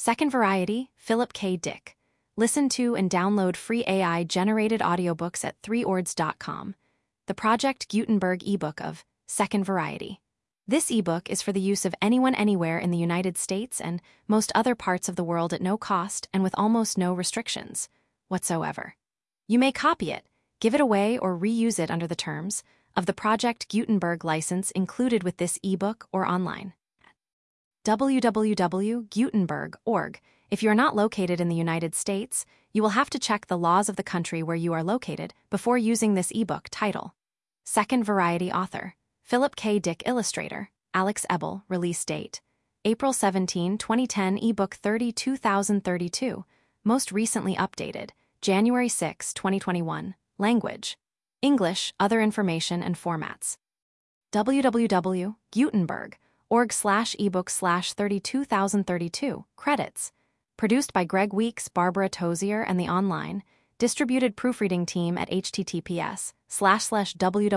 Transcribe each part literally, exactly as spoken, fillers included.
Second Variety, Philip K. Dick. Listen to and download free A I-generated audiobooks at three ords dot com. The Project Gutenberg ebook of Second Variety. This ebook is for the use of anyone anywhere in the United States and most other parts of the world at no cost and with almost no restrictions whatsoever. You may copy it, give it away, or reuse it under the terms of the Project Gutenberg license included with this ebook or online. w w w dot gutenberg dot org. If you are not located in the United States, you will have to check the laws of the country where you are located before using this ebook title. Second Variety author, Philip K. Dick. Illustrator, Alex Ebel. Release date, April seventeenth, twenty ten. Ebook thirty-two thousand thirty-two. Most recently updated, January sixth, twenty twenty-one. Language, English. Other information and formats. w w w dot gutenberg dot org slash ebook slash thirty-two thousand thirty-two. Credits. Produced by Greg Weeks, Barbara Tozier, and the online distributed proofreading team at https slash slash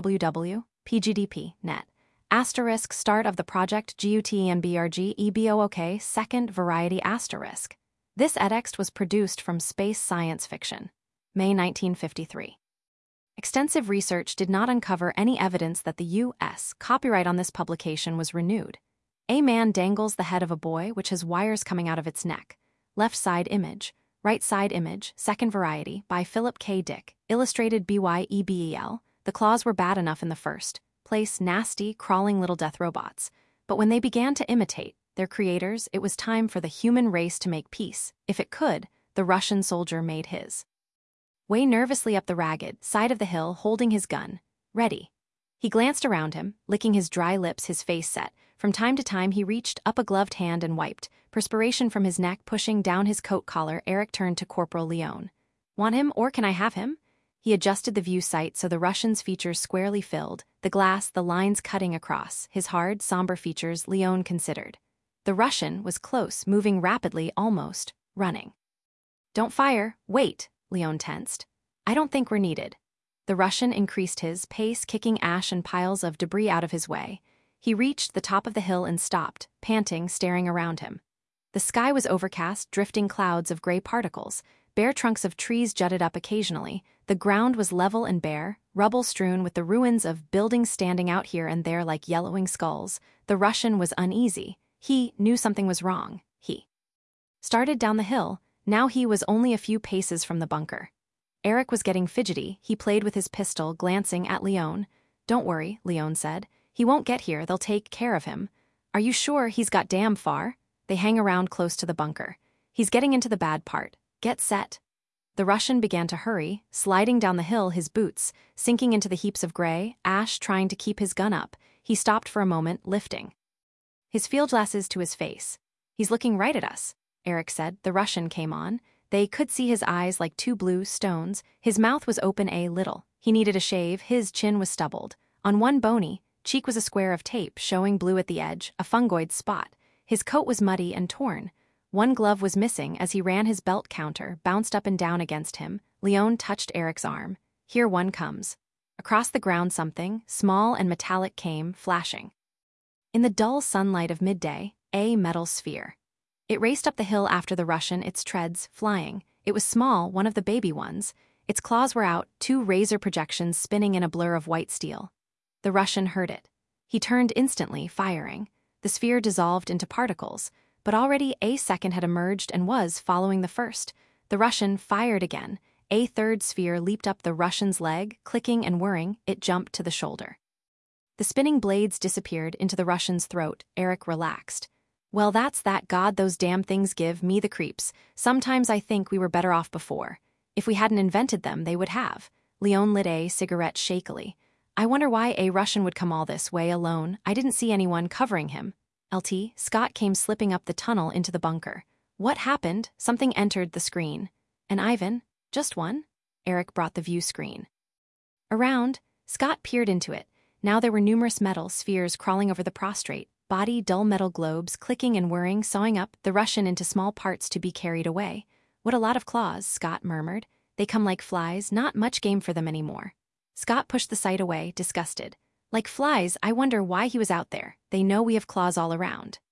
www pgdp net. Asterisk start of the project gutenberg ebook Second Variety asterisk. This edX was produced from Space Science Fiction. May nineteen fifty-three. Extensive research did not uncover any evidence that the U S copyright on this publication was renewed. A man dangles the head of a boy which has wires coming out of its neck. Left side image, right side image, Second Variety, by Philip K. Dick, illustrated by Ebel. The claws were bad enough in the first place, nasty, crawling little death robots. But when they began to imitate their creators, it was time for the human race to make peace. If it could, the Russian soldier made his way nervously up the ragged side of the hill, holding his gun, ready. He glanced around him, licking his dry lips, his face set. From time to time he reached up a gloved hand and wiped perspiration from his neck, pushing down his coat collar. Eric turned to Corporal Leon. Want him, or can I have him? He adjusted the view sight so the Russian's features squarely filled, the glass, the lines cutting across his hard, somber features. Leon considered. The Russian was close, moving rapidly, almost running. Don't fire, wait, Leon tensed. I don't think we're needed. The Russian increased his pace, kicking ash and piles of debris out of his way. He reached the top of the hill and stopped, panting, staring around him. The sky was overcast, drifting clouds of gray particles. Bare trunks of trees jutted up occasionally. The ground was level and bare, rubble strewn, with the ruins of buildings standing out here and there like yellowing skulls. The Russian was uneasy. He knew something was wrong. He started down the hill. Now he was only a few paces from the bunker. Eric was getting fidgety. He played with his pistol, glancing at Leon. Don't worry, Leon said. He won't get here. They'll take care of him. Are you sure he's got damn far? They hang around close to the bunker. He's getting into the bad part. Get set. The Russian began to hurry, sliding down the hill, his boots sinking into the heaps of gray ash, trying to keep his gun up. He stopped for a moment, lifting his field glasses to his face. He's looking right at us, Eric said. The Russian came on. They could see his eyes like two blue stones. His mouth was open a little. He needed a shave. His chin was stubbled. On one bony cheek was a square of tape, showing blue at the edge, a fungoid spot. His coat was muddy and torn. One glove was missing. As he ran, his belt counter bounced up and down against him. Leon touched Eric's arm. Here one comes. Across the ground something, small and metallic, came, flashing. In the dull sunlight of midday, a metal sphere. It raced up the hill after the Russian, its treads flying. It was small, one of the baby ones. Its claws were out, two razor projections spinning in a blur of white steel. The Russian heard it. He turned instantly, firing. The sphere dissolved into particles, but already a second had emerged and was following the first. The Russian fired again. A third sphere leaped up the Russian's leg, clicking and whirring. It jumped to the shoulder. The spinning blades disappeared into the Russian's throat. Eric relaxed. Well, that's that. God, those damn things give me the creeps. Sometimes I think we were better off before. If we hadn't invented them, they would have. Leon lit a cigarette shakily. I wonder why a Russian would come all this way alone. I didn't see anyone covering him. L T, Scott came slipping up the tunnel into the bunker. What happened? Something entered the screen. And Ivan? Just one? Eric brought the view screen around. Scott peered into it. Now there were numerous metal spheres crawling over the prostrate body, dull metal globes clicking and whirring, sawing up the Russian into small parts to be carried away. What a lot of claws, Scott murmured. They come like flies, not much game for them anymore. Scott pushed the sight away, disgusted. Like flies, I wonder why he was out there. They know we have claws all around.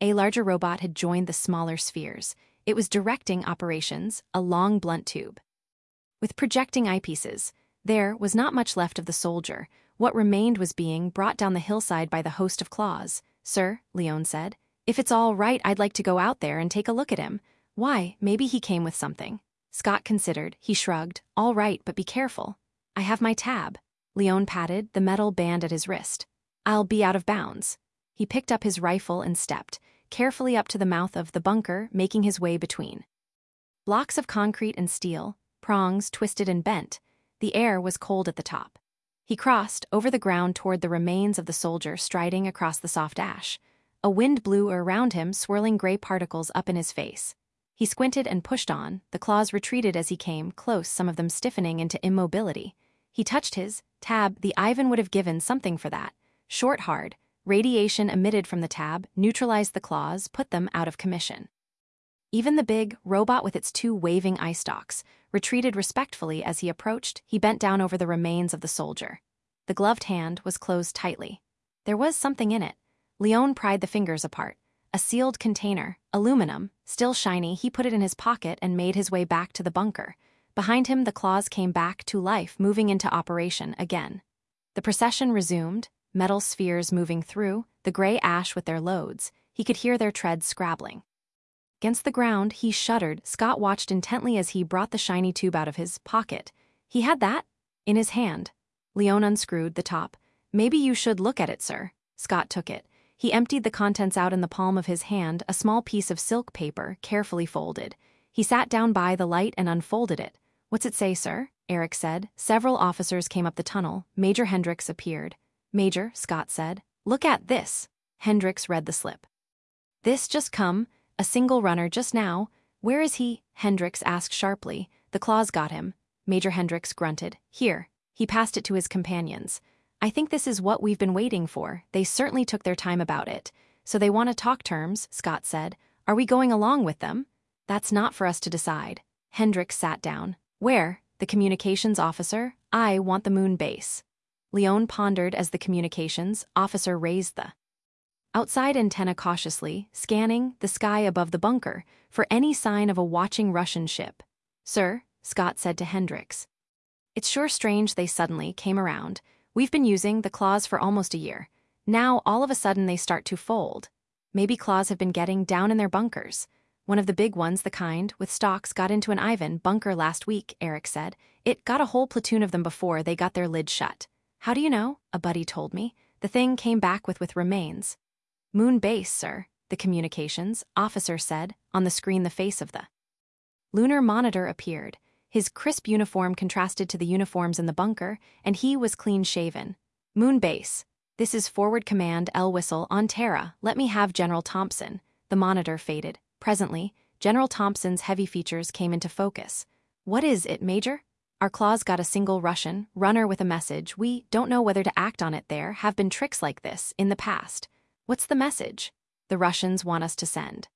A larger robot had joined the smaller spheres. It was directing operations, a long blunt tube. With projecting eyepieces, there was not much left of the soldier. What remained was being brought down the hillside by the host of claws. "Sir," Leon said, "if it's all right, I'd like to go out there and take a look at him." "Why, maybe he came with something." Scott considered. He shrugged. "All right, but be careful." "I have my tab." Leon patted the metal band at his wrist. "I'll be out of bounds." He picked up his rifle and stepped carefully up to the mouth of the bunker, making his way between blocks of concrete and steel, prongs twisted and bent. The air was cold at the top. He crossed over the ground toward the remains of the soldier striding across the soft ash. A wind blew around him, swirling gray particles up in his face. He squinted and pushed on. The claws retreated as he came close, some of them stiffening into immobility. He touched his tab. The Ivan would have given something for that. Short, hard. Radiation emitted from the tab neutralized the claws, put them out of commission. Even the big robot with its two waving eye stalks retreated respectfully as he approached. He bent down over the remains of the soldier. The gloved hand was closed tightly. There was something in it. Leon pried the fingers apart. A sealed container, aluminum, still shiny. He put it in his pocket and made his way back to the bunker. Behind him, the claws came back to life, moving into operation again. The procession resumed, metal spheres moving through, the gray ash with their loads. He could hear their treads scrabbling. Against the ground, he shuddered. Scott watched intently as he brought the shiny tube out of his pocket. He had that in his hand. Leon unscrewed the top. "Maybe you should look at it, sir." Scott took it. He emptied the contents out in the palm of his hand, a small piece of silk paper, carefully folded. He sat down by the light and unfolded it. "What's it say, sir?" Eric said. Several officers came up the tunnel. Major Hendricks appeared. "Major," Scott said, "look at this." Hendricks read the slip. "This just come. A single runner just now." "Where is he?" Hendricks asked sharply. "The claws got him." Major Hendricks grunted. "Here." He passed it to his companions. "I think this is what we've been waiting for. They certainly took their time about it. So they want to talk terms," Scott said. "Are we going along with them?" "That's not for us to decide." Hendricks sat down. "Where?" The communications officer. "I want the moon base." Leon pondered as the communications officer raised the outside antenna cautiously, scanning the sky above the bunker for any sign of a watching Russian ship. "Sir," Scott said to Hendricks, "it's sure strange they suddenly came around. We've been using the claws for almost a year. Now, all of a sudden, they start to fold. Maybe claws have been getting down in their bunkers. One of the big ones, the kind with stalks, got into an Ivan bunker last week," Eric said. "It got a whole platoon of them before they got their lid shut." "How do you know?" "A buddy told me. The thing came back with with remains." "Moon base, sir," the communications officer said. On the screen, the face of the lunar monitor appeared. His crisp uniform contrasted to the uniforms in the bunker, and he was clean-shaven. "Moon base. This is Forward Command L Whistle on Terra. Let me have General Thompson." The monitor faded. Presently, General Thompson's heavy features came into focus. "What is it, Major?" "Our claws got a single Russian runner with a message. We don't know whether to act on it. There have been tricks like this in the past." "What's the message?" "The Russians want us to send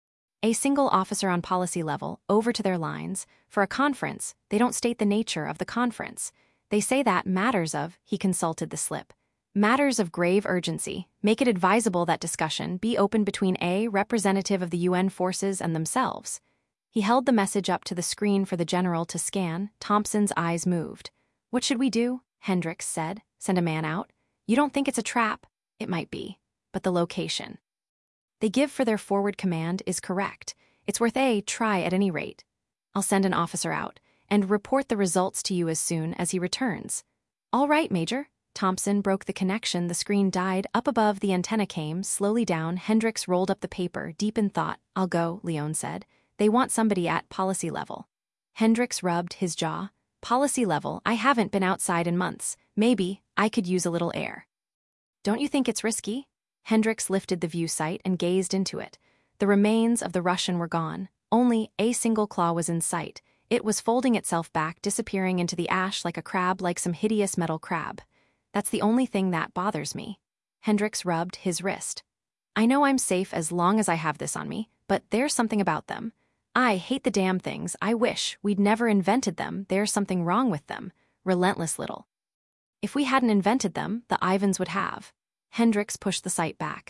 a single officer on policy level over to their lines for a conference. They don't state the nature of the conference. They say that matters of," he consulted the slip, "matters of grave urgency make it advisable that discussion be open between a representative of the U N forces and themselves." He held the message up to the screen for the general to scan. Thompson's eyes moved. "What should we do?" Hendricks said. "Send a man out?" "You don't think it's a trap?" "It might be. But the location they give for their forward command is correct. It's worth a try at any rate. I'll send an officer out and report the results to you as soon as he returns." "All right, Major." Thompson broke the connection. The screen died. Up above, the antenna came slowly down. Hendricks rolled up the paper, deep in thought. "I'll go," Leon said. "They want somebody at policy level." Hendricks rubbed his jaw. "Policy level? I haven't been outside in months. Maybe I could use a little air." "Don't you think it's risky?" Hendricks lifted the view sight and gazed into it. The remains of the Russian were gone. Only a single claw was in sight. It was folding itself back, disappearing into the ash like a crab, like some hideous metal crab. "That's the only thing that bothers me." Hendricks rubbed his wrist. "I know I'm safe as long as I have this on me, but there's something about them. I hate the damn things. I wish we'd never invented them. There's something wrong with them. Relentless little. If we hadn't invented them, the Ivans would have." Hendricks pushed the sight back.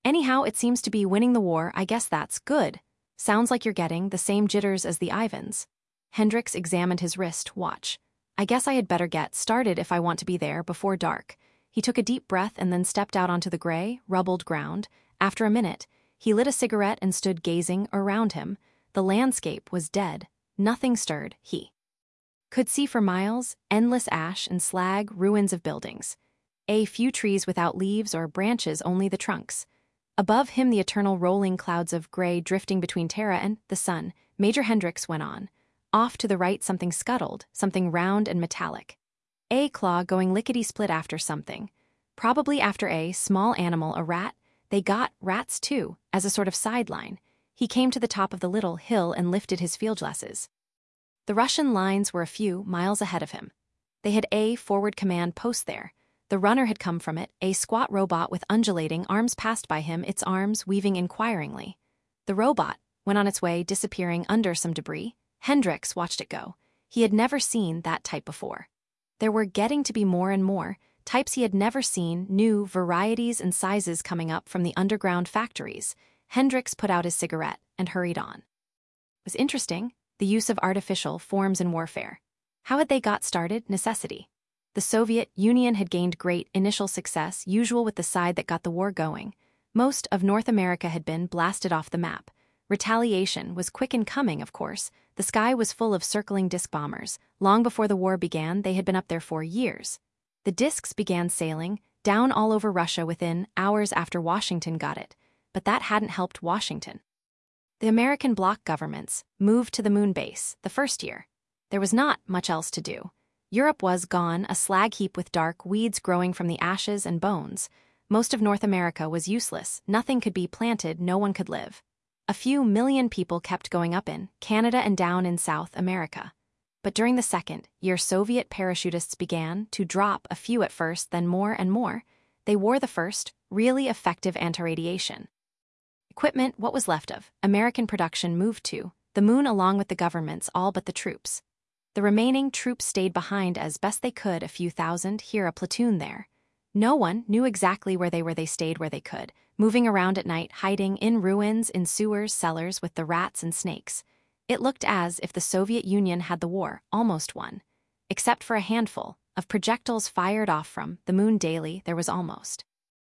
Anyhow, it seems to be winning the war. I guess that's good. Sounds like you're getting the same jitters as the Ivans. Hendricks examined his wrist watch. I guess I had better get started if I want to be there before dark. He took a deep breath and then stepped out onto the gray, rubbled ground. After a minute, he lit a cigarette and stood gazing around him. The landscape was dead. Nothing stirred, he could see for miles, endless ash and slag, ruins of buildings. A few trees without leaves or branches, only the trunks. Above him the eternal rolling clouds of gray drifting between Terra and the sun. Major Hendricks went on. Off to the right something scuttled, something round and metallic. A claw going lickety-split after something. Probably after a small animal, a rat. They got rats too, as a sort of sideline. He came to the top of the little hill and lifted his fieldglasses. The Russian lines were a few miles ahead of him. They had a forward command post there. The runner had come from it, a squat robot with undulating arms passed by him, its arms weaving inquiringly. The robot went on its way, disappearing under some debris. Hendricks watched it go. He had never seen that type before. There were getting to be more and more, types he had never seen, new varieties and sizes coming up from the underground factories. Hendricks put out his cigarette and hurried on. It was interesting, the use of artificial forms in warfare. How had they got started? Necessity. The Soviet Union had gained great initial success, usual with the side that got the war going. Most of North America had been blasted off the map. Retaliation was quick in coming, of course. The sky was full of circling disc bombers. Long before the war began, they had been up there for years. The discs began sailing down all over Russia within hours after Washington got it. But that hadn't helped Washington. The American bloc governments moved to the moon base the first year. There was not much else to do. Europe was gone, a slag heap with dark weeds growing from the ashes and bones. Most of North America was useless. Nothing could be planted, no one could live. A few million people kept going up in Canada and down in South America. But during the second year, Soviet parachutists began to drop, a few at first, then more and more. They wore the first, really effective anti-radiation equipment. What was left of American production moved to the moon along with the governments, all but the troops. The remaining troops stayed behind as best they could, a few thousand here, a platoon there. No one knew exactly where they were. They stayed where they could, moving around at night, hiding in ruins, in sewers, cellars with the rats and snakes. It looked as if the Soviet Union had the war almost won. Except for a handful of projectiles fired off from the moon daily, there was almost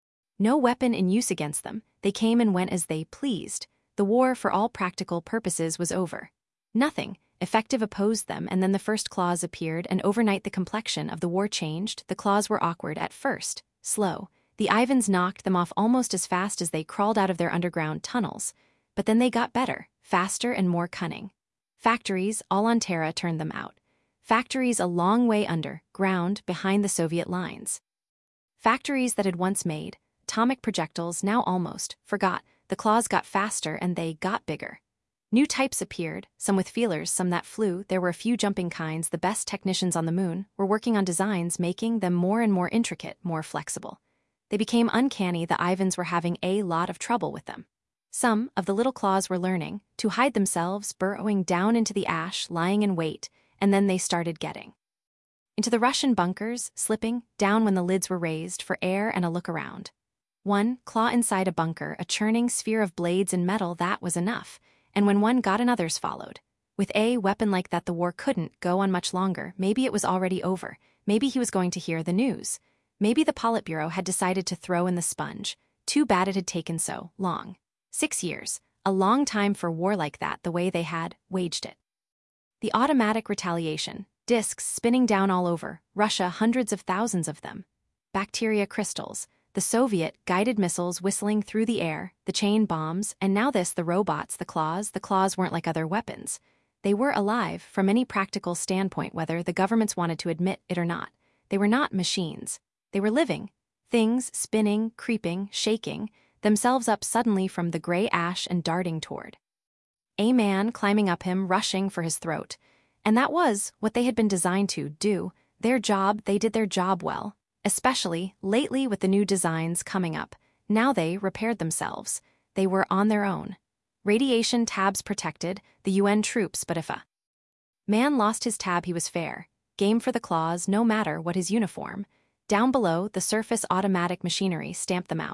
no weapon in use against them. They came and went as they pleased. The war, for all practical purposes, was over. Nothing effective opposed them, and then the first claws appeared, and overnight the complexion of the war changed. The claws were awkward at first, slow. The Ivans knocked them off almost as fast as they crawled out of their underground tunnels. But then they got better, faster and more cunning. Factories, all on Terra, turned them out. Factories a long way under ground behind the Soviet lines. Factories that had once made atomic projectiles now almost forgot. The claws got faster and they got bigger. New types appeared, some with feelers, some that flew. There were a few jumping kinds. The best technicians on the moon were working on designs, making them more and more intricate, more flexible. They became uncanny. The Ivans were having a lot of trouble with them. Some of the little claws were learning to hide themselves, burrowing down into the ash, lying in wait, and then they started getting into the Russian bunkers, slipping down when the lids were raised for air and a look around. One claw inside a bunker, a churning sphere of blades and metal, that was enough. And when one got in, others followed. With a weapon like that, the war couldn't go on much longer. Maybe it was already over. Maybe he was going to hear the news. Maybe the Politburo had decided to throw in the sponge. Too bad it had taken so long. Six years. A long time for war like that, the way they had waged it. The automatic retaliation. Discs spinning down all over Russia, hundreds of thousands of them. Bacteria crystals. The Soviet guided missiles whistling through the air, the chain bombs, and now this, the robots, the claws. The claws weren't like other weapons. They were alive from any practical standpoint, whether the governments wanted to admit it or not. They were not machines. They were living things, spinning, creeping, shaking themselves up suddenly from the gray ash and darting toward a man climbing up him, rushing for his throat. And that was what they had been designed to do. Their job. They did their job well. Especially lately with the new designs coming up. Now they repaired themselves. They were on their own. Radiation tabs protected the U N troops, but if a man lost his tab, he was fair game for the claws, no matter what his uniform. Down below, the surface automatic machinery stamped them out.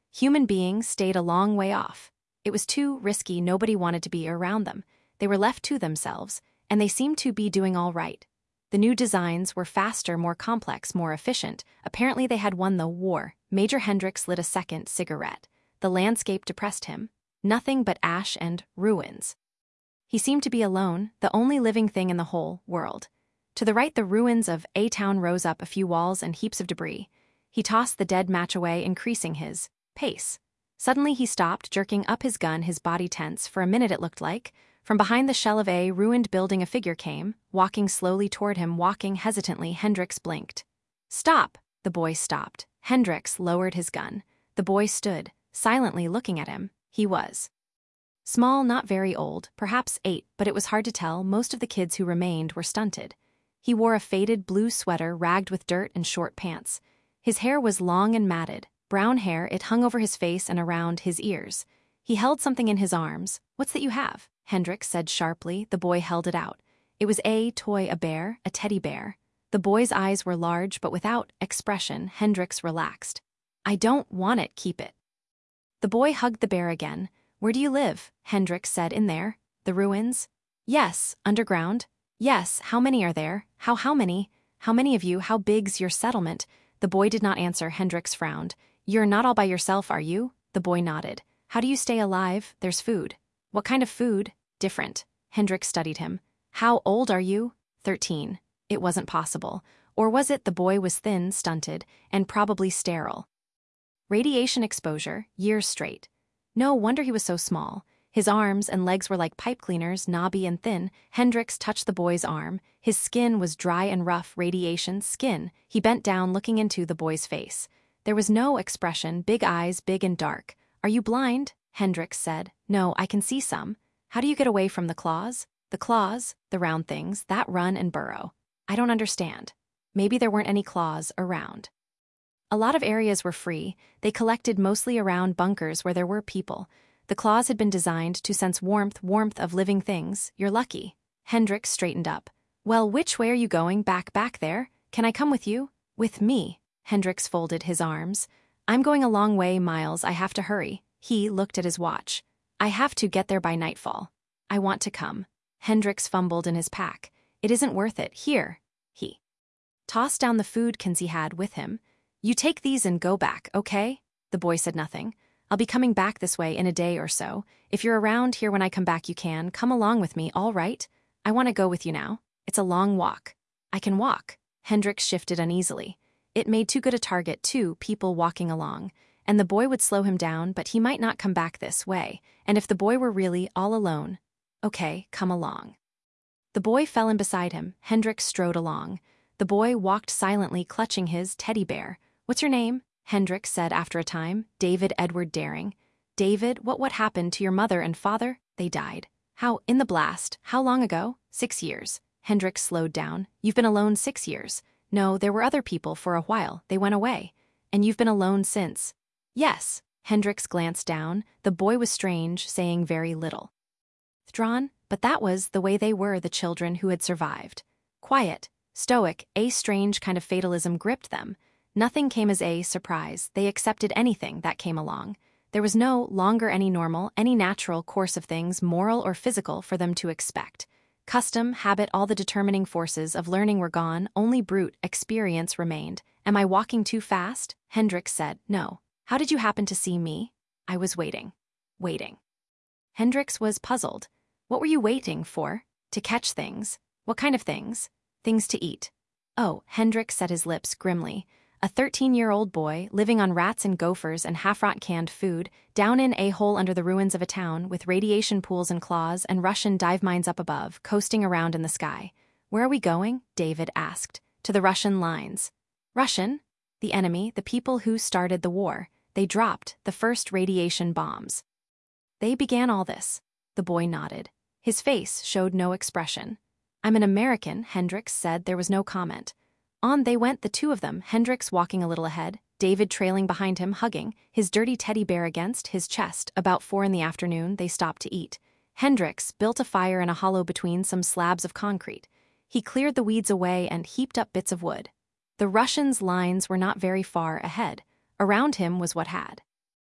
Human beings stayed a long way off. It was too risky, nobody wanted to be around them. They were left to themselves, and they seemed to be doing all right. The new designs were faster, more complex, more efficient. Apparently they had won the war. Major Hendricks lit a second cigarette. The landscape depressed him. Nothing but ash and ruins. He seemed to be alone, the only living thing in the whole world. To the right, the ruins of A-Town rose up, a few walls and heaps of debris. He tossed the dead match away, increasing his pace. Suddenly he stopped, jerking up his gun, his body tense. For a minute it looked like. From behind the shell of a ruined building a figure came, walking slowly toward him, walking hesitantly. Hendricks blinked. "Stop!" The boy stopped. Hendricks lowered his gun. The boy stood, silently looking at him. He was small, not very old, perhaps eight, but it was hard to tell. Most of the kids who remained were stunted. He wore a faded blue sweater ragged with dirt and short pants. His hair was long and matted, brown hair. It hung over his face and around his ears. He held something in his arms. "What's that you have?" Hendricks said sharply. The boy held it out. It was a toy, a bear, a teddy bear. The boy's eyes were large but without expression. Hendricks relaxed. "I don't want it, keep it." The boy hugged the bear again. "Where do you live?" Hendricks said. "In there. The ruins?" "Yes." "Underground?" "Yes." "How many are there?" How how many? "How many of you? How big's your settlement?" The boy did not answer. Hendricks frowned. "You're not all by yourself, are you?" The boy nodded. "How do you stay alive?" "There's food." "What kind of food?" "Different." Hendricks studied him. "How old are you?" Thirteen. It wasn't possible. Or was it? The boy was thin, stunted, and probably sterile. Radiation exposure, years straight. No wonder he was so small. His arms and legs were like pipe cleaners, knobby and thin. Hendricks touched the boy's arm. His skin was dry and rough. Radiation skin. He bent down, looking into the boy's face. There was no expression, big eyes, big and dark. "Are you blind?" Hendricks said. "No, I can see some." "How do you get away from the claws?" "The claws, the round things, that run and burrow." "I don't understand." Maybe there weren't any claws around. A lot of areas were free. They collected mostly around bunkers where there were people. The claws had been designed to sense warmth, warmth of living things. "You're lucky." Hendricks straightened up. "Well, which way are you going? Back, back there? Can I come with you?" "With me?" Hendricks folded his arms. "I'm going a long way, Miles. I have to hurry." He looked at his watch. "I have to get there by nightfall." "I want to come." Hendricks fumbled in his pack. "It isn't worth it. Here." He tossed down the food cans he had with him. "You take these and go back, okay?" The boy said nothing. "I'll be coming back this way in a day or so. If you're around here when I come back, you can come along with me, all right? I want to go with you now. It's a long walk." "I can walk." Hendricks shifted uneasily. It made too good a target, two people walking along. And the boy would slow him down, but he might not come back this way. And if the boy were really all alone, "Okay, come along." The boy fell in beside him. Hendricks strode along. The boy walked silently, clutching his teddy bear. "What's your name?" Hendricks said after a time. "David Edward Daring." "David, what what happened to your mother and father?" "They died." "How?" "In the blast." "How long ago?" "Six years." Hendricks slowed down. "You've been alone six years." "No, there were other people for a while. They went away." "And you've been alone since?" "Yes." Hendricks glanced down. The boy was strange, saying very little. Withdrawn, but that was the way they were, the children who had survived. Quiet, stoic, a strange kind of fatalism gripped them. Nothing came as a surprise. They accepted anything that came along. There was no longer any normal, any natural course of things, moral or physical, for them to expect. Custom, habit, all the determining forces of learning were gone. Only brute experience remained. "Am I walking too fast?" Hendricks said. "No." "How did you happen to see me?" "I was waiting." Waiting. Hendricks was puzzled. "What were you waiting for?" "To catch things." "What kind of things?" "Things to eat." "Oh," Hendricks set his lips grimly. A thirteen-year-old boy, living on rats and gophers and half-rot canned food, down in a hole under the ruins of a town, with radiation pools and claws and Russian dive mines up above, coasting around in the sky. "Where are we going?" David asked. "To the Russian lines." "Russian?" "The enemy, the people who started the war. They dropped the first radiation bombs. They began all this." The boy nodded. His face showed no expression. "I'm an American," Hendricks said. There was no comment. On they went, the two of them, Hendricks walking a little ahead, David trailing behind him, hugging, his dirty teddy bear against his chest. About four in the afternoon, they stopped to eat. Hendricks built a fire in a hollow between some slabs of concrete. He cleared the weeds away and heaped up bits of wood. The Russians' lines were not very far ahead. Around him was what had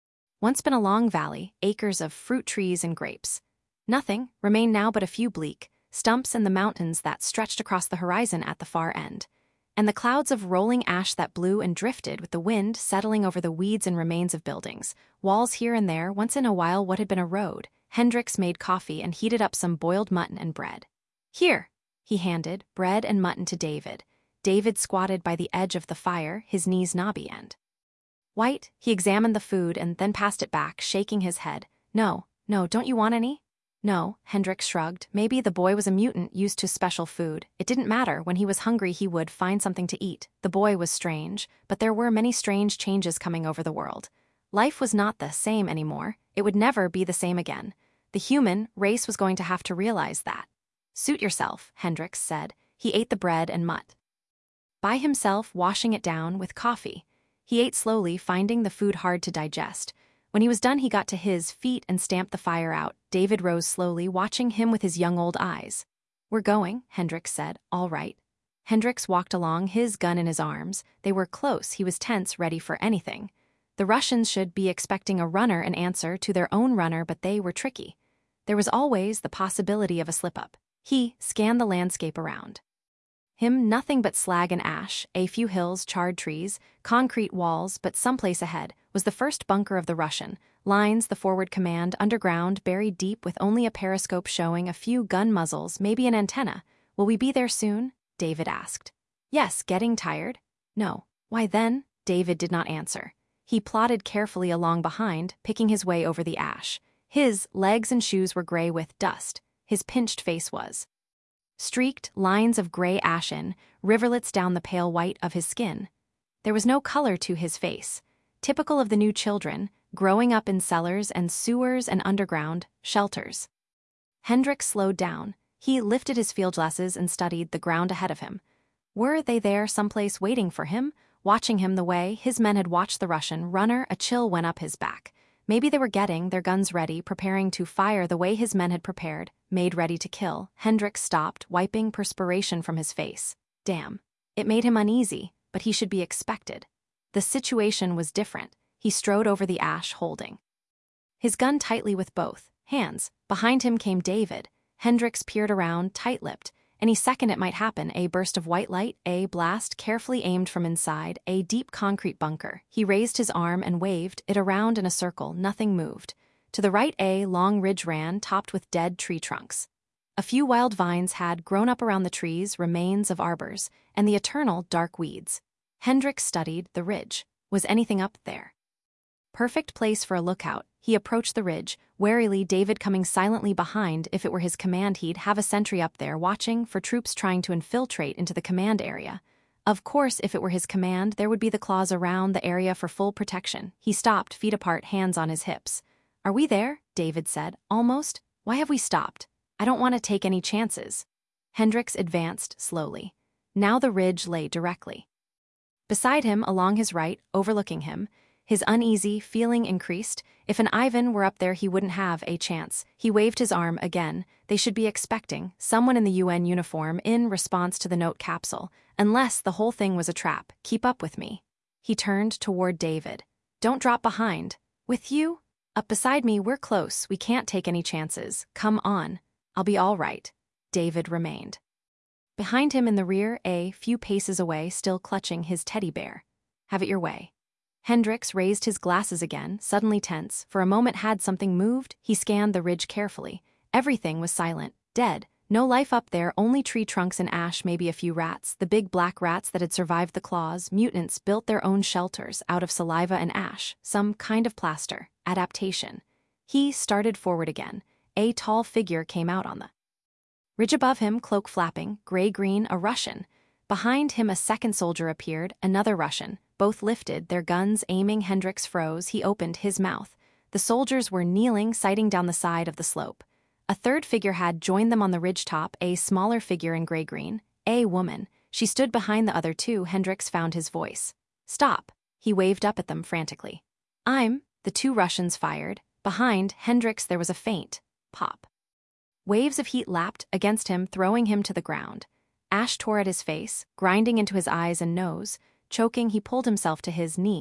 Once been a long valley, acres of fruit trees and grapes. Nothing remained now but a few bleak stumps and the mountains that stretched across the horizon at the far end, and the clouds of rolling ash that blew and drifted with the wind settling over the weeds and remains of buildings, walls here and there. Once in a while what had been a road. Hendricks made coffee and heated up some boiled mutton and bread. Here, he handed bread and mutton to David. David squatted by the edge of the fire, his knees knobby and white. He examined the food and then passed it back, shaking his head. No, no, don't you want any? No, Hendricks shrugged. Maybe the boy was a mutant used to special food. It didn't matter. When he was hungry he would find something to eat. The boy was strange, but there were many strange changes coming over the world. Life was not the same anymore. It would never be the same again. The human race was going to have to realize that. Suit yourself, Hendricks said. He ate the bread and mutt by himself, washing it down with coffee. He ate slowly, finding the food hard to digest. When he was done he got to his feet and stamped the fire out. David rose slowly, watching him with his young old eyes. We're going, Hendricks said. All right. Hendricks walked along, his gun in his arms. They were close. He was tense, ready for anything. The Russians should be expecting a runner in answer to their own runner, but they were tricky. There was always the possibility of a slip-up. He scanned the landscape around him. Nothing but slag and ash, a few hills, charred trees, concrete walls, but someplace ahead was the first bunker of the Russian lines, the forward command, underground, buried deep with only a periscope showing a few gun muzzles, maybe an antenna. Will we be there soon? David asked. Yes, getting tired? No. Why then? David did not answer. He plodded carefully along behind, picking his way over the ash. His legs and shoes were gray with dust. His pinched face was streaked, lines of gray ashen, rivulets down the pale white of his skin. There was no color to his face, typical of the new children, growing up in cellars and sewers and underground shelters. Hendricks slowed down. He lifted his field glasses and studied the ground ahead of him. Were they there someplace waiting for him, watching him the way his men had watched the Russian runner? A chill went up his back. Maybe they were getting their guns ready, preparing to fire the way his men had prepared, made ready to kill. Hendricks stopped, wiping perspiration from his face. Damn. It made him uneasy, but he should be expected. The situation was different. He strode over the ash, holding his gun tightly with both hands. Behind him came David. Hendricks peered around, tight-lipped. Any second it might happen. A burst of white light, a blast carefully aimed from inside, a deep concrete bunker. He raised his arm and waved it around in a circle. Nothing moved. To the right a long ridge ran, topped with dead tree trunks. A few wild vines had grown up around the trees, remains of arbors, and the eternal dark weeds. Hendricks studied the ridge. Was anything up there? Perfect place for a lookout. He approached the ridge, warily, David coming silently behind. If it were his command he'd have a sentry up there watching for troops trying to infiltrate into the command area. Of course, if it were his command, there would be the claws around the area for full protection. He stopped, feet apart, hands on his hips. Are we there? David said. Almost. Why have we stopped? I don't want to take any chances. Hendricks advanced slowly. Now the ridge lay directly beside him, along his right, overlooking him. His uneasy feeling increased. If an Ivan were up there he wouldn't have a chance. He waved his arm again. They should be expecting someone in the U N uniform in response to the note capsule. Unless the whole thing was a trap. Keep up with me. He turned toward David. Don't drop behind. With you? Up beside me, we're close. We can't take any chances. Come on. I'll be all right. David remained behind him in the rear, a few paces away, still clutching his teddy bear. Have it your way. Hendricks raised his glasses again, suddenly tense. For a moment had something moved? He scanned the ridge carefully. Everything was silent, dead. No life up there, only tree trunks and ash, maybe a few rats. The big black rats that had survived the claws. Mutants built their own shelters out of saliva and ash, some kind of plaster. Adaptation. He started forward again. A tall figure came out on the ridge above him, cloak flapping, gray-green, a Russian. Behind him a second soldier appeared, another Russian. Both lifted, their guns aiming. Hendricks froze. He opened his mouth. The soldiers were kneeling, sighting down the side of the slope. A third figure had joined them on the ridge top, a smaller figure in gray-green. A woman. She stood behind the other two. Hendricks found his voice. Stop. He waved up at them frantically. I'm. The two Russians fired. Behind Hendricks there was a faint pop. Waves of heat lapped against him, throwing him to the ground. Ash tore at his face, grinding into his eyes and nose. Choking, he pulled himself to his knees.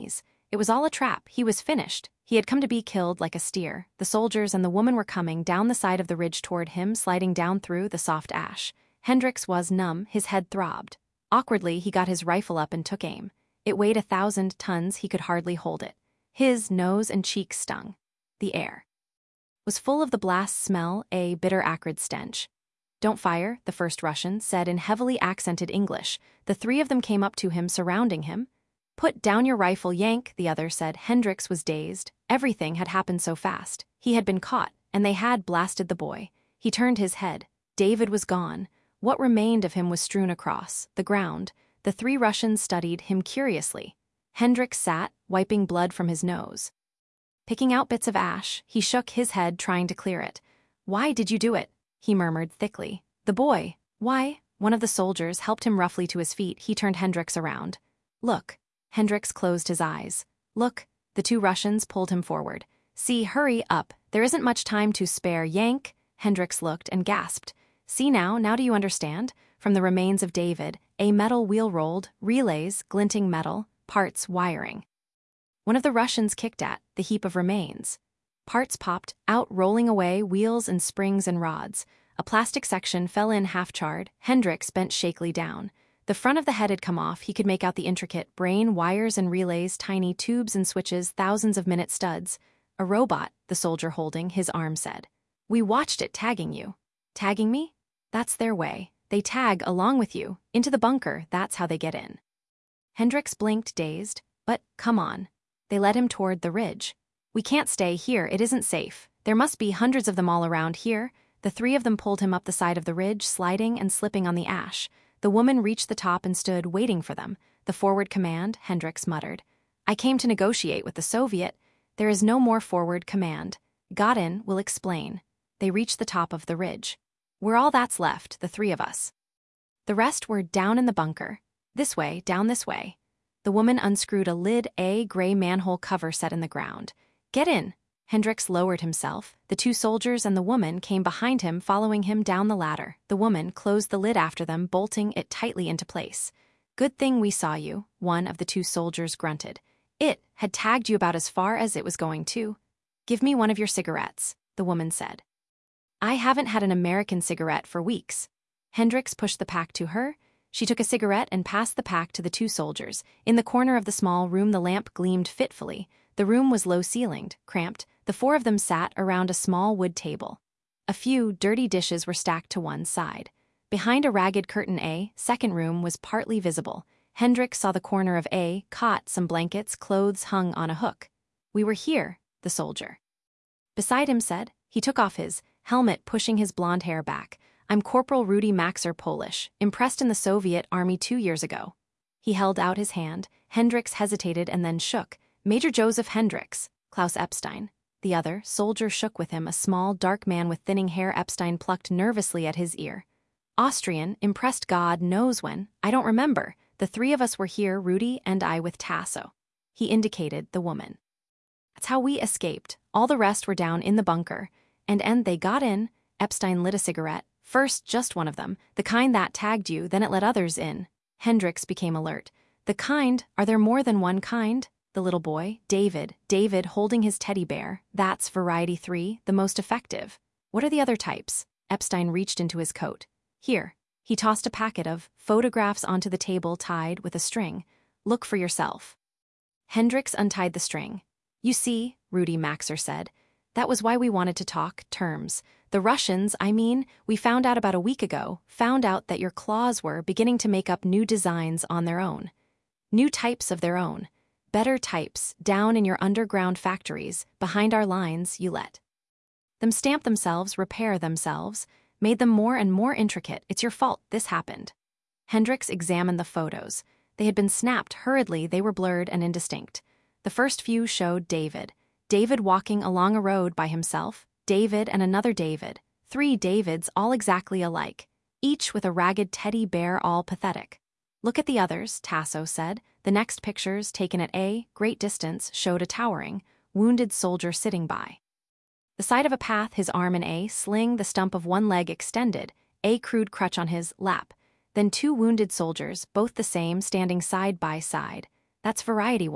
It was all a trap. He was finished. He had come to be killed like a steer. The soldiers and the woman were coming down the side of the ridge toward him, sliding down through the soft ash. Hendricks was numb, his head throbbed. Awkwardly, he got his rifle up and took aim. It weighed a thousand tons, he could hardly hold it. His nose and cheeks stung. The air was full of the blast smell, a bitter acrid stench. "Don't fire," the first Russian said in heavily accented English. The three of them came up to him, surrounding him. "Put down your rifle, Yank," the other said. Hendricks was dazed. Everything had happened so fast. He had been caught, and they had blasted the boy. He turned his head. David was gone. What remained of him was strewn across the ground. The three Russians studied him curiously. Hendricks sat, wiping blood from his nose. Picking out bits of ash, he shook his head, trying to clear it. "Why did you do it?" he murmured thickly. "The boy. Why?" One of the soldiers helped him roughly to his feet. He turned Hendricks around. "Look." Hendricks closed his eyes. "Look." The two Russians pulled him forward. "See, hurry up. There isn't much time to spare, Yank." Hendricks looked and gasped. "See now, now do you understand?" From the remains of David, a metal wheel rolled, relays, glinting metal, parts wiring. One of the Russians kicked at the heap of remains. Parts popped out, rolling away, wheels and springs and rods. A plastic section fell in half-charred. Hendricks bent shakily down. The front of the head had come off. He could make out the intricate brain, wires and relays, tiny tubes and switches, thousands of minute studs. "A robot," the soldier holding his arm said. "We watched it tagging you." "Tagging me?" "That's their way. They tag along with you, into the bunker. That's how they get in." Hendricks blinked, dazed. "But, come on." They led him toward the ridge. "We can't stay here. It isn't safe. There must be hundreds of them all around here." The three of them pulled him up the side of the ridge, sliding and slipping on the ash. The woman reached the top and stood, waiting for them. "The forward command," Hendricks muttered. "I came to negotiate with the Soviet." "There is no more forward command. Godin will explain." They reached the top of the ridge. "We're all that's left, the three of us. The rest were down in the bunker. This way, down this way." The woman unscrewed a lid, a gray manhole cover set in the ground. "Get in." Hendricks lowered himself. The two soldiers and the woman came behind him, following him down the ladder. The woman closed the lid after them, bolting it tightly into place. "Good thing we saw you," one of the two soldiers grunted. "It had tagged you about as far as it was going to." "Give me one of your cigarettes," the woman said. "I haven't had an American cigarette for weeks." Hendricks pushed the pack to her. She took a cigarette and passed the pack to the two soldiers. In the corner of the small room, the lamp gleamed fitfully. The room was low-ceilinged, cramped. The four of them sat around a small wood table. A few dirty dishes were stacked to one side. Behind a ragged curtain, a second room was partly visible. Hendricks saw the corner of a cot, some blankets, clothes hung on a hook. "We were here," the soldier beside him said. He took off his helmet, pushing his blonde hair back. "I'm Corporal Rudy Maxer, Polish, impressed in the Soviet Army two years ago." He held out his hand. Hendricks hesitated and then shook. "Major Joseph Hendricks, Klaus Epstein." The other soldier shook with him, a small, dark man with thinning hair. Epstein plucked nervously at his ear. "Austrian, impressed God knows when. I don't remember. The three of us were here, Rudy and I, with Tasso." He indicated the woman. "That's how we escaped. All the rest were down in the bunker. And and they got in." Epstein lit a cigarette. "First, just one of them, the kind that tagged you, then it let others in." Hendricks became alert. "The kind? Are there more than one kind?" The little boy, David, David holding his teddy bear. "That's variety three, the most effective." "What are the other types?" Epstein reached into his coat. "Here." He tossed a packet of photographs onto the table, tied with a string. "Look for yourself." Hendricks untied the string. "You see," Rudy Maxer said, "that was why we wanted to talk terms. The Russians, I mean, we found out about a week ago, found out that your claws were beginning to make up new designs on their own. New types of their own. Better types, down in your underground factories, behind our lines. You let them stamp themselves, repair themselves, made them more and more intricate. It's your fault this happened." Hendricks examined the photos. They had been snapped hurriedly. They were blurred and indistinct. The first few showed David. David walking along a road by himself. David and another David. Three Davids, all exactly alike. Each with a ragged teddy bear, all pathetic. "Look at the others," Tasso said. The next pictures, taken at a great distance, showed a towering, wounded soldier sitting by the side of a path, his arm in a sling, the stump of one leg extended, a crude crutch on his lap. Then two wounded soldiers, both the same, standing side by side. "That's variety one."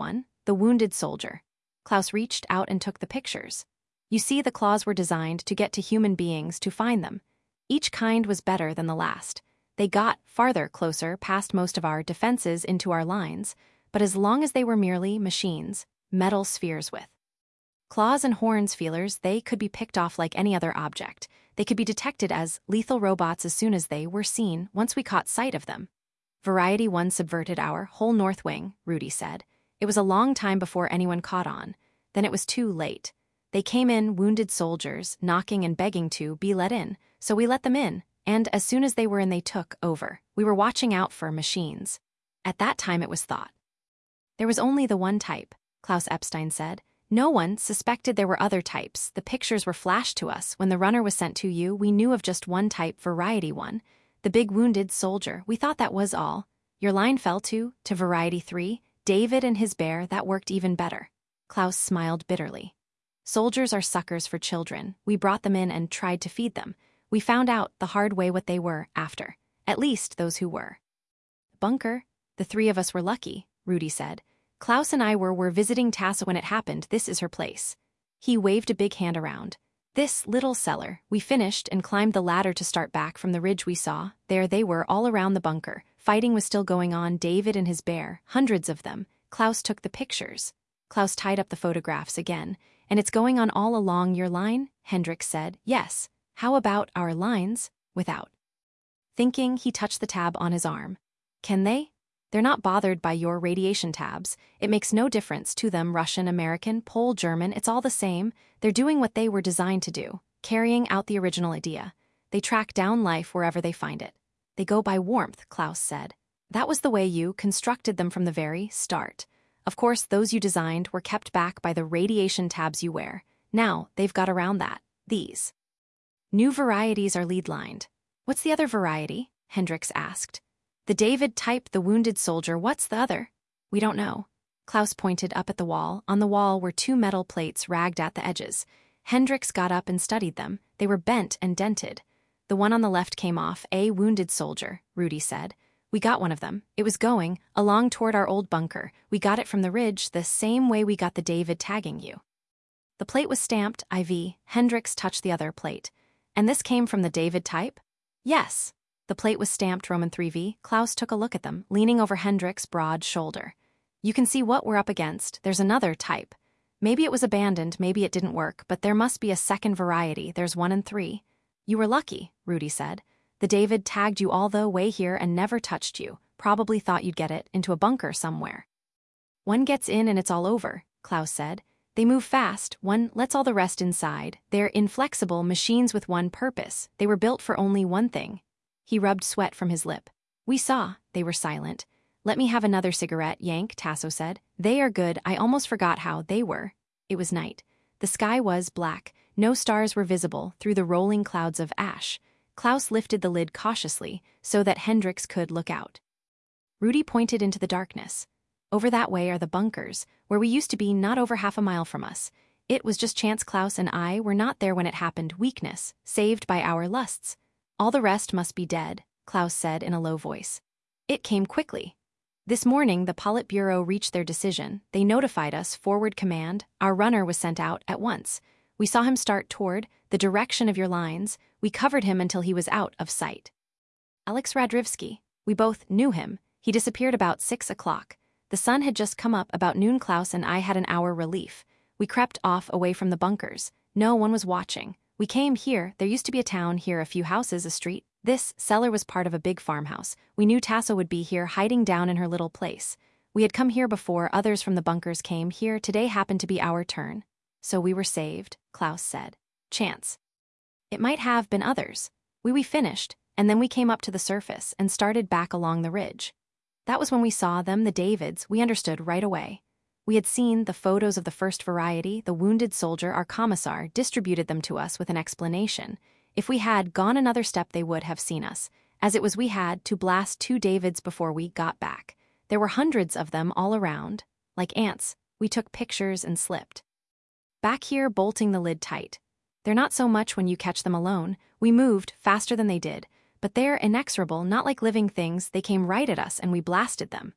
the wounded soldier. Klaus reached out and took the pictures. You see, the claws were designed to get to human beings to find them. Each kind was better than the last. They got farther, closer, past most of our defenses into our lines, but as long as they were merely machines, metal spheres with claws and horns feelers, they could be picked off like any other object. They could be detected as lethal robots as soon as they were seen, once we caught sight of them. Variety one subverted our whole north wing, Rudy said. It was a long time before anyone caught on. Then it was too late. They came in, wounded soldiers, knocking and begging to be let in, so we let them in, and as soon as they were in they took over. We were watching out for machines. At that time it was thought there was only the one type, Klaus Epstein said. No one suspected there were other types. The pictures were flashed to us. When the runner was sent to you, we knew of just one type, Variety one. The big wounded soldier. We thought that was all. Your line fell to, to Variety three, David and his bear. That worked even better. Klaus smiled bitterly. Soldiers are suckers for children. We brought them in and tried to feed them. We found out the hard way what they were after. At least those who were. Bunker. The three of us were lucky, Rudy said. Klaus and I were, were visiting Tassa when it happened. This is her place. He waved a big hand around. This little cellar. We finished and climbed the ladder to start back from the ridge we saw. There they were, all around the bunker. Fighting was still going on. David and his bear, hundreds of them. Klaus took the pictures. Klaus tied up the photographs again. And it's going on all along your line? Hendricks said. Yes. How about our lines? Without thinking, he touched the tab on his arm. Can they? They're not bothered by your radiation tabs. It makes no difference to them. Russian, American, Pole, German, it's all the same. They're doing what they were designed to do, carrying out the original idea. They track down life wherever they find it. They go by warmth, Klaus said. That was the way you constructed them from the very start. Of course, those you designed were kept back by the radiation tabs you wear. Now, they've got around that. These new varieties are lead-lined. What's the other variety? Hendricks asked. The David type, the wounded soldier. What's the other? We don't know. Klaus pointed up at the wall. On the wall were two metal plates ragged at the edges. Hendricks got up and studied them. They were bent and dented. The one on the left came off. A wounded soldier, Rudy said. We got one of them. It was going along toward our old bunker. We got it from the ridge, the same way we got the David tagging you. The plate was stamped I V. Hendricks touched the other plate. And this came from the David type? Yes. The plate was stamped Roman three V. Klaus took a look at them, leaning over Hendricks' broad shoulder. You can see what we're up against. There's another type. Maybe it was abandoned, maybe it didn't work, but there must be a second variety. There's one and three. You were lucky, Rudy said. The David tagged you all the way here and never touched you. Probably thought you'd get it into a bunker somewhere. One gets in and it's all over, Klaus said. They move fast. One lets all the rest inside. They're inflexible machines with one purpose. They were built for only one thing. He rubbed sweat from his lip. We saw. They were silent. Let me have another cigarette, Yank, Tasso said. They are good. I almost forgot how they were. It was night. The sky was black. No stars were visible through the rolling clouds of ash. Klaus lifted the lid cautiously so that Hendricks could look out. Rudy pointed into the darkness. Over that way are the bunkers, where we used to be, not over half a mile from us. It was just chance. Klaus and I were not there when it happened. Weakness, saved by our lusts. All the rest must be dead, Klaus said in a low voice. It came quickly. This morning the Politburo reached their decision. They notified us, forward command. Our runner was sent out at once. We saw him start toward the direction of your lines. We covered him until he was out of sight. Alex Radrivsky. We both knew him. He disappeared about six o'clock. The sun had just come up. About noon Klaus and I had an hour relief. We crept off away from the bunkers. No one was watching. We came here. There used to be a town here, a few houses, a street. This cellar was part of a big farmhouse. We knew Tassa would be here, hiding down in her little place. We had come here before. Others from the bunkers came here. Today happened to be our turn. So we were saved, Klaus said. Chance. It might have been others. We we finished, and then we came up to the surface and started back along the ridge. That was when we saw them, the Davids. We understood right away. We had seen the photos of the first variety, the wounded soldier. Our commissar distributed them to us with an explanation. If we had gone another step, they would have seen us, as it was we had to blast two Davids before we got back. There were hundreds of them all around. Like ants, we took pictures and slipped back here, bolting the lid tight. They're not so much when you catch them alone. We moved faster than they did, but they're inexorable, not like living things. They came right at us and we blasted them.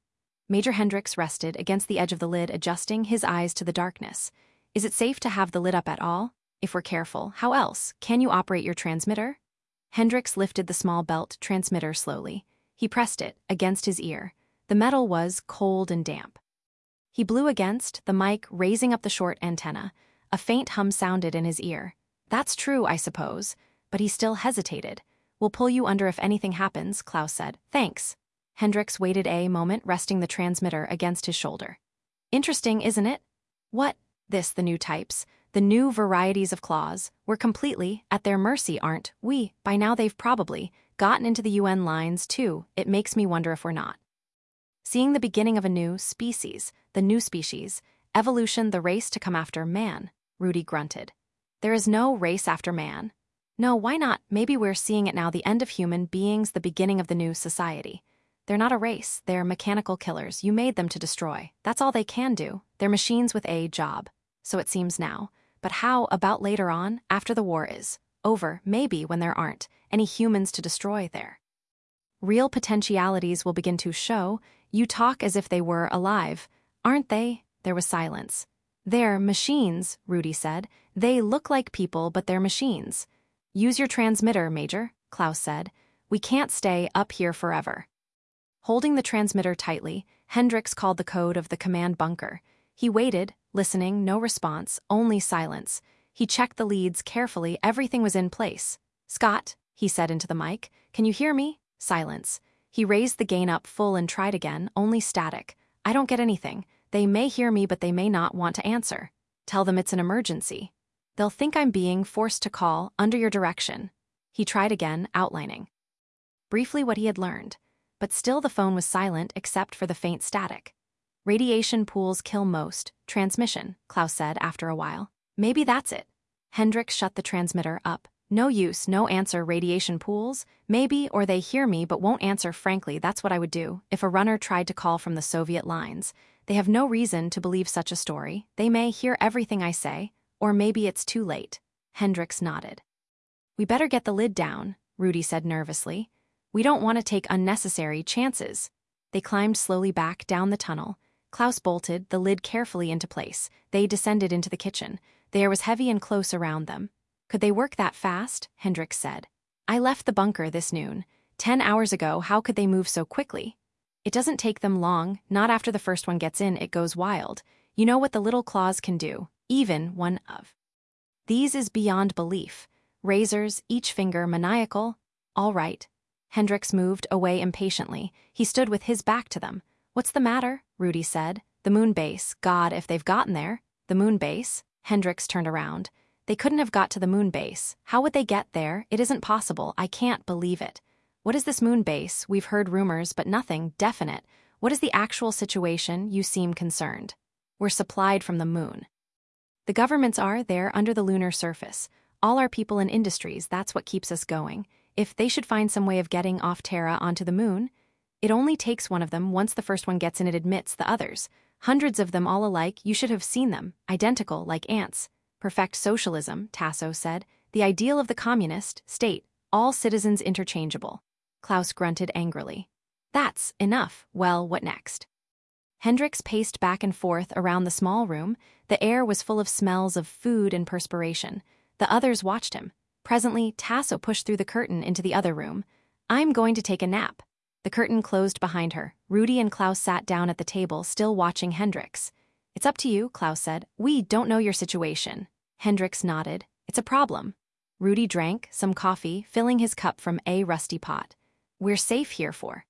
Major Hendricks rested against the edge of the lid, adjusting his eyes to the darkness. Is it safe to have the lid up at all? If we're careful, how else? Can you operate your transmitter? Hendricks lifted the small belt transmitter slowly. He pressed it against his ear. The metal was cold and damp. He blew against the mic, raising up the short antenna. A faint hum sounded in his ear. That's true, I suppose. But he still hesitated. We'll pull you under if anything happens, Klaus said. Thanks. Hendricks waited a moment, resting the transmitter against his shoulder. Interesting, isn't it? What? This, the new types, the new varieties of claws, we're completely at their mercy, aren't we? By now they've probably gotten into the U N lines, too. It makes me wonder if we're not seeing the beginning of a new species, the new species, evolution, the race to come after man, Rudy grunted. There is no race after man. No, why not? Maybe we're seeing it now, the end of human beings, the beginning of the new society. They're not a race, they're mechanical killers. You made them to destroy. That's all they can do. They're machines with a job. So it seems now. But how about later on, after the war is over, maybe when there aren't any humans to destroy there? Real potentialities will begin to show. You talk as if they were alive. Aren't they? There was silence. They're machines, Rudy said. They look like people, but they're machines. Use your transmitter, Major, Klaus said. We can't stay up here forever. Holding the transmitter tightly, Hendricks called the code of the command bunker. He waited, listening, no response, only silence. He checked the leads carefully, everything was in place. Scott, he said into the mic, can you hear me? Silence. He raised the gain up full and tried again, only static. I don't get anything. They may hear me, but they may not want to answer. Tell them it's an emergency. They'll think I'm being forced to call under your direction. He tried again, outlining briefly what he had learned. But still the phone was silent except for the faint static. Radiation pools kill most. Transmission, Klaus said after a while. Maybe that's it. Hendricks shut the transmitter up. No use, no answer, radiation pools? Maybe, or they hear me but won't answer. Frankly, that's what I would do if a runner tried to call from the Soviet lines. They have no reason to believe such a story. They may hear everything I say, or maybe it's too late. Hendricks nodded. We better get the lid down, Rudy said nervously. We don't want to take unnecessary chances. They climbed slowly back down the tunnel. Klaus bolted the lid carefully into place. They descended into the kitchen. The air was heavy and close around them. Could they work that fast? Hendricks said. I left the bunker this noon. Ten hours ago, how could they move so quickly? It doesn't take them long, not after the first one gets in, it goes wild. You know what the little claws can do, even one of these is beyond belief. Razors, each finger maniacal. All right. Hendricks moved away impatiently. He stood with his back to them. What's the matter? Rudy said. The moon base. God, if they've gotten there. The moon base? Hendricks turned around. They couldn't have got to the moon base. How would they get there? It isn't possible. I can't believe it. What is this moon base? We've heard rumors, but nothing definite. What is the actual situation? You seem concerned. We're supplied from the moon. The governments are there under the lunar surface. All our people and industries, that's what keeps us going. If they should find some way of getting off Terra onto the moon, it only takes one of them. Once the first one gets in, it admits the others. Hundreds of them all alike, you should have seen them, identical like ants. Perfect socialism, Tasso said, the ideal of the communist state, all citizens interchangeable. Klaus grunted angrily. That's enough. Well, what next? Hendricks paced back and forth around the small room. The air was full of smells of food and perspiration. The others watched him. Presently, Tasso pushed through the curtain into the other room. I'm going to take a nap. The curtain closed behind her. Rudy and Klaus sat down at the table, still watching Hendricks. It's up to you, Klaus said. We don't know your situation. Hendricks nodded. It's a problem. Rudy drank some coffee, filling his cup from a rusty pot. We're safe here for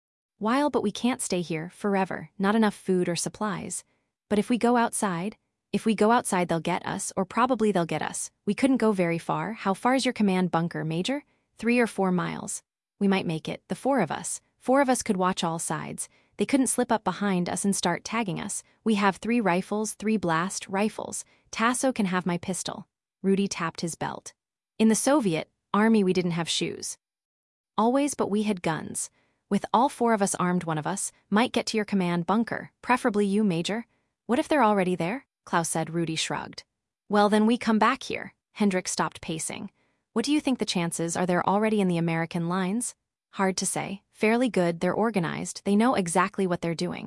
a while, but we can't stay here forever. Not enough food or supplies. But if we go outside, if we go outside, they'll get us, or probably they'll get us. We couldn't go very far. How far is your command bunker, Major? Three or four miles. We might make it, the four of us. Four of us could watch all sides. They couldn't slip up behind us and start tagging us. We have three rifles, three blast rifles. Tasso can have my pistol. Rudy tapped his belt. In the Soviet army, we didn't have shoes. Always, but we had guns. With all four of us armed, one of us might get to your command bunker, preferably you, Major. What if they're already there? Klaus said. Rudy shrugged. Well, then we come back here. Hendricks stopped pacing. What do you think the chances are they're already in the American lines? Hard to say. Fairly good, they're organized, they know exactly what they're doing.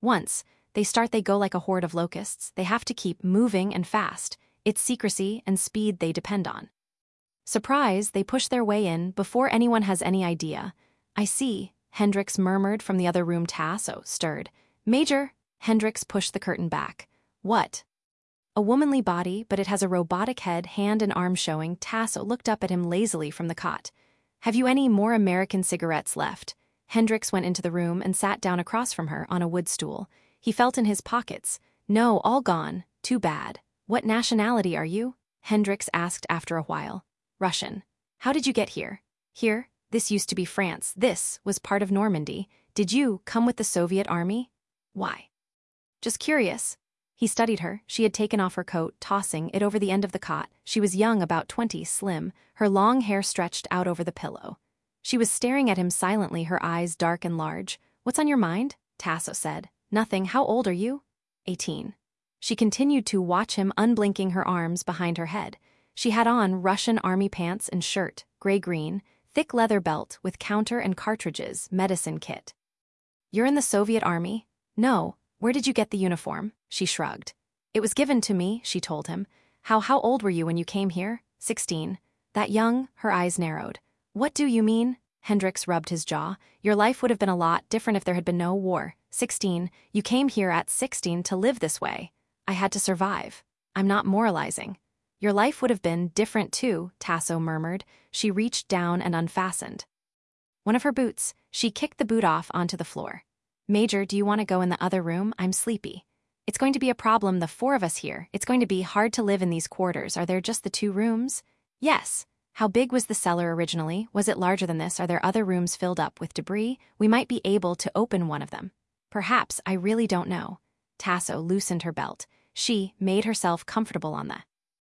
Once they start, they go like a horde of locusts. They have to keep moving and fast. It's secrecy and speed they depend on. Surprise, they push their way in before anyone has any idea. I see, Hendrix murmured from the other room. Tasso stirred. Major, Hendrix pushed the curtain back. What? A womanly body, but it has a robotic head, hand and arm showing. Tasso looked up at him lazily from the cot. Have you any more American cigarettes left? Hendrix went into the room and sat down across from her on a wood stool. He felt in his pockets. No, all gone. Too bad. What nationality are you? Hendrix asked after a while. Russian. How did you get here? Here? This used to be France. This was part of Normandy. Did you come with the Soviet army? Why? Just curious. He studied her. She had taken off her coat, tossing it over the end of the cot. She was young, about twenty, slim, her long hair stretched out over the pillow. She was staring at him silently, her eyes dark and large. What's on your mind? Tasso said. Nothing. How old are you? Eighteen. She continued to watch him, unblinking, her arms behind her head. She had on Russian army pants and shirt, gray-green, thick leather belt with counter and cartridges, medicine kit. You're in the Soviet army? No. Where did you get the uniform? She shrugged. It was given to me, she told him. How how old were you when you came here? Sixteen. That young? Her eyes narrowed. What do you mean? Hendrix rubbed his jaw. Your life would have been a lot different if there had been no war. Sixteen. You came here at sixteen to live this way. I had to survive. I'm not moralizing. Your life would have been different too, Tasso murmured. She reached down and unfastened one of her boots. She kicked the boot off onto the floor. Major, do you want to go in the other room? I'm sleepy. It's going to be a problem, the four of us here. It's going to be hard to live in these quarters. Are there just the two rooms? Yes. How big was the cellar originally? Was it larger than this? Are there other rooms filled up with debris? We might be able to open one of them. Perhaps, I really don't know. Tasso loosened her belt. She made herself comfortable on the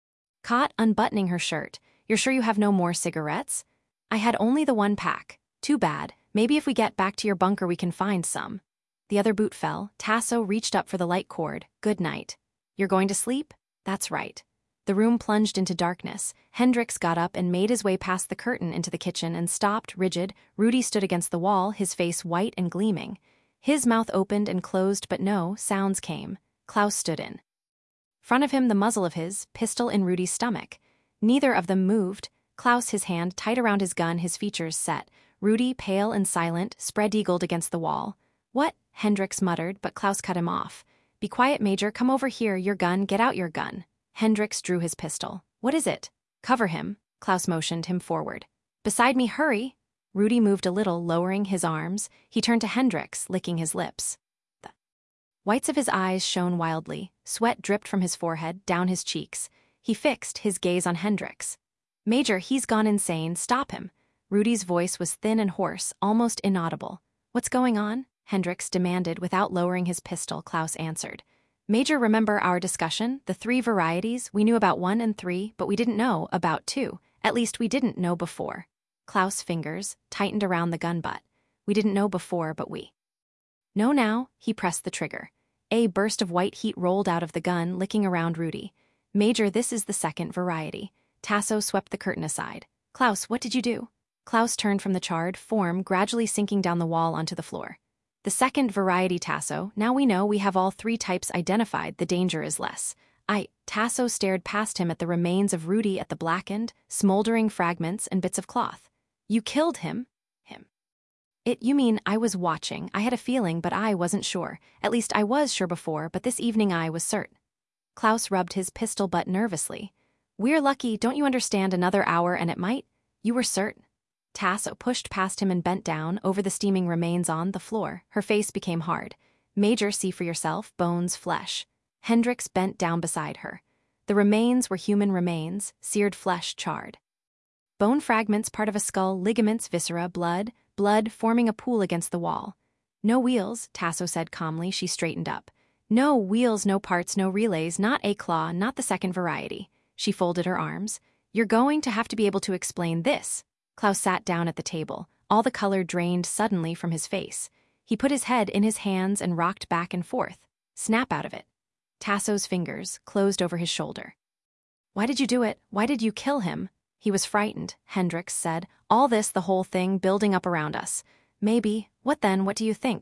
cot, unbuttoning her shirt. You're sure you have no more cigarettes? I had only the one pack. Too bad. Maybe if we get back to your bunker we can find some. The other boot fell. Tasso reached up for the light cord. Good night. You're going to sleep? That's right. The room plunged into darkness. Hendrix got up and made his way past the curtain into the kitchen and stopped, rigid. Rudy stood against the wall, his face white and gleaming. His mouth opened and closed, but no sounds came. Klaus stood in front of him, the muzzle of his pistol in Rudy's stomach. Neither of them moved. Klaus, his hand tight around his gun, his features set. Rudy, pale and silent, spread-eagled against the wall. What? Hendrix muttered, but Klaus cut him off. Be quiet, Major. Come over here. Your gun. Get out your gun. Hendrix drew his pistol. What is it? Cover him. Klaus motioned him forward. Beside me, hurry. Rudy moved a little, lowering his arms. He turned to Hendrix, licking his lips. The whites of his eyes shone wildly. Sweat dripped from his forehead, down his cheeks. He fixed his gaze on Hendrix. Major, he's gone insane. Stop him. Rudy's voice was thin and hoarse, almost inaudible. What's going on? Hendrix demanded without lowering his pistol. Klaus answered. Major, remember our discussion? The three varieties? We knew about one and three, but we didn't know about two. At least we didn't know before. Klaus' fingers tightened around the gun butt. We didn't know before, but we know now. He pressed the trigger. A burst of white heat rolled out of the gun, licking around Rudy. Major, this is the second variety. Tasso swept the curtain aside. Klaus, what did you do? Klaus turned from the charred form, gradually sinking down the wall onto the floor. The second variety, Tasso. Now we know we have all three types identified. The danger is less. I... Tasso stared past him at the remains of Rudy, at the blackened, smoldering fragments and bits of cloth. You killed him? Him. It, you mean, I was watching. I had a feeling, but I wasn't sure. At least I was sure before, but this evening I was certain. Klaus rubbed his pistol butt nervously. We're lucky, don't you understand? Another hour and it might... You were certain. Tasso pushed past him and bent down over the steaming remains on the floor. Her face became hard. Major, see for yourself, bones, flesh. Hendrix bent down beside her. The remains were human remains, seared flesh charred. Bone fragments, part of a skull, ligaments, viscera, blood, blood forming a pool against the wall. No wheels, Tasso said calmly. She straightened up. No wheels, no parts, no relays, not a claw, not the second variety. She folded her arms. You're going to have to be able to explain this. Klaus sat down at the table. All the color drained suddenly from his face. He put his head in his hands and rocked back and forth. Snap out of it. Tasso's fingers closed over his shoulder. Why did you do it? Why did you kill him? He was frightened, Hendrix said. All this, the whole thing, building up around us. Maybe. What then? What do you think?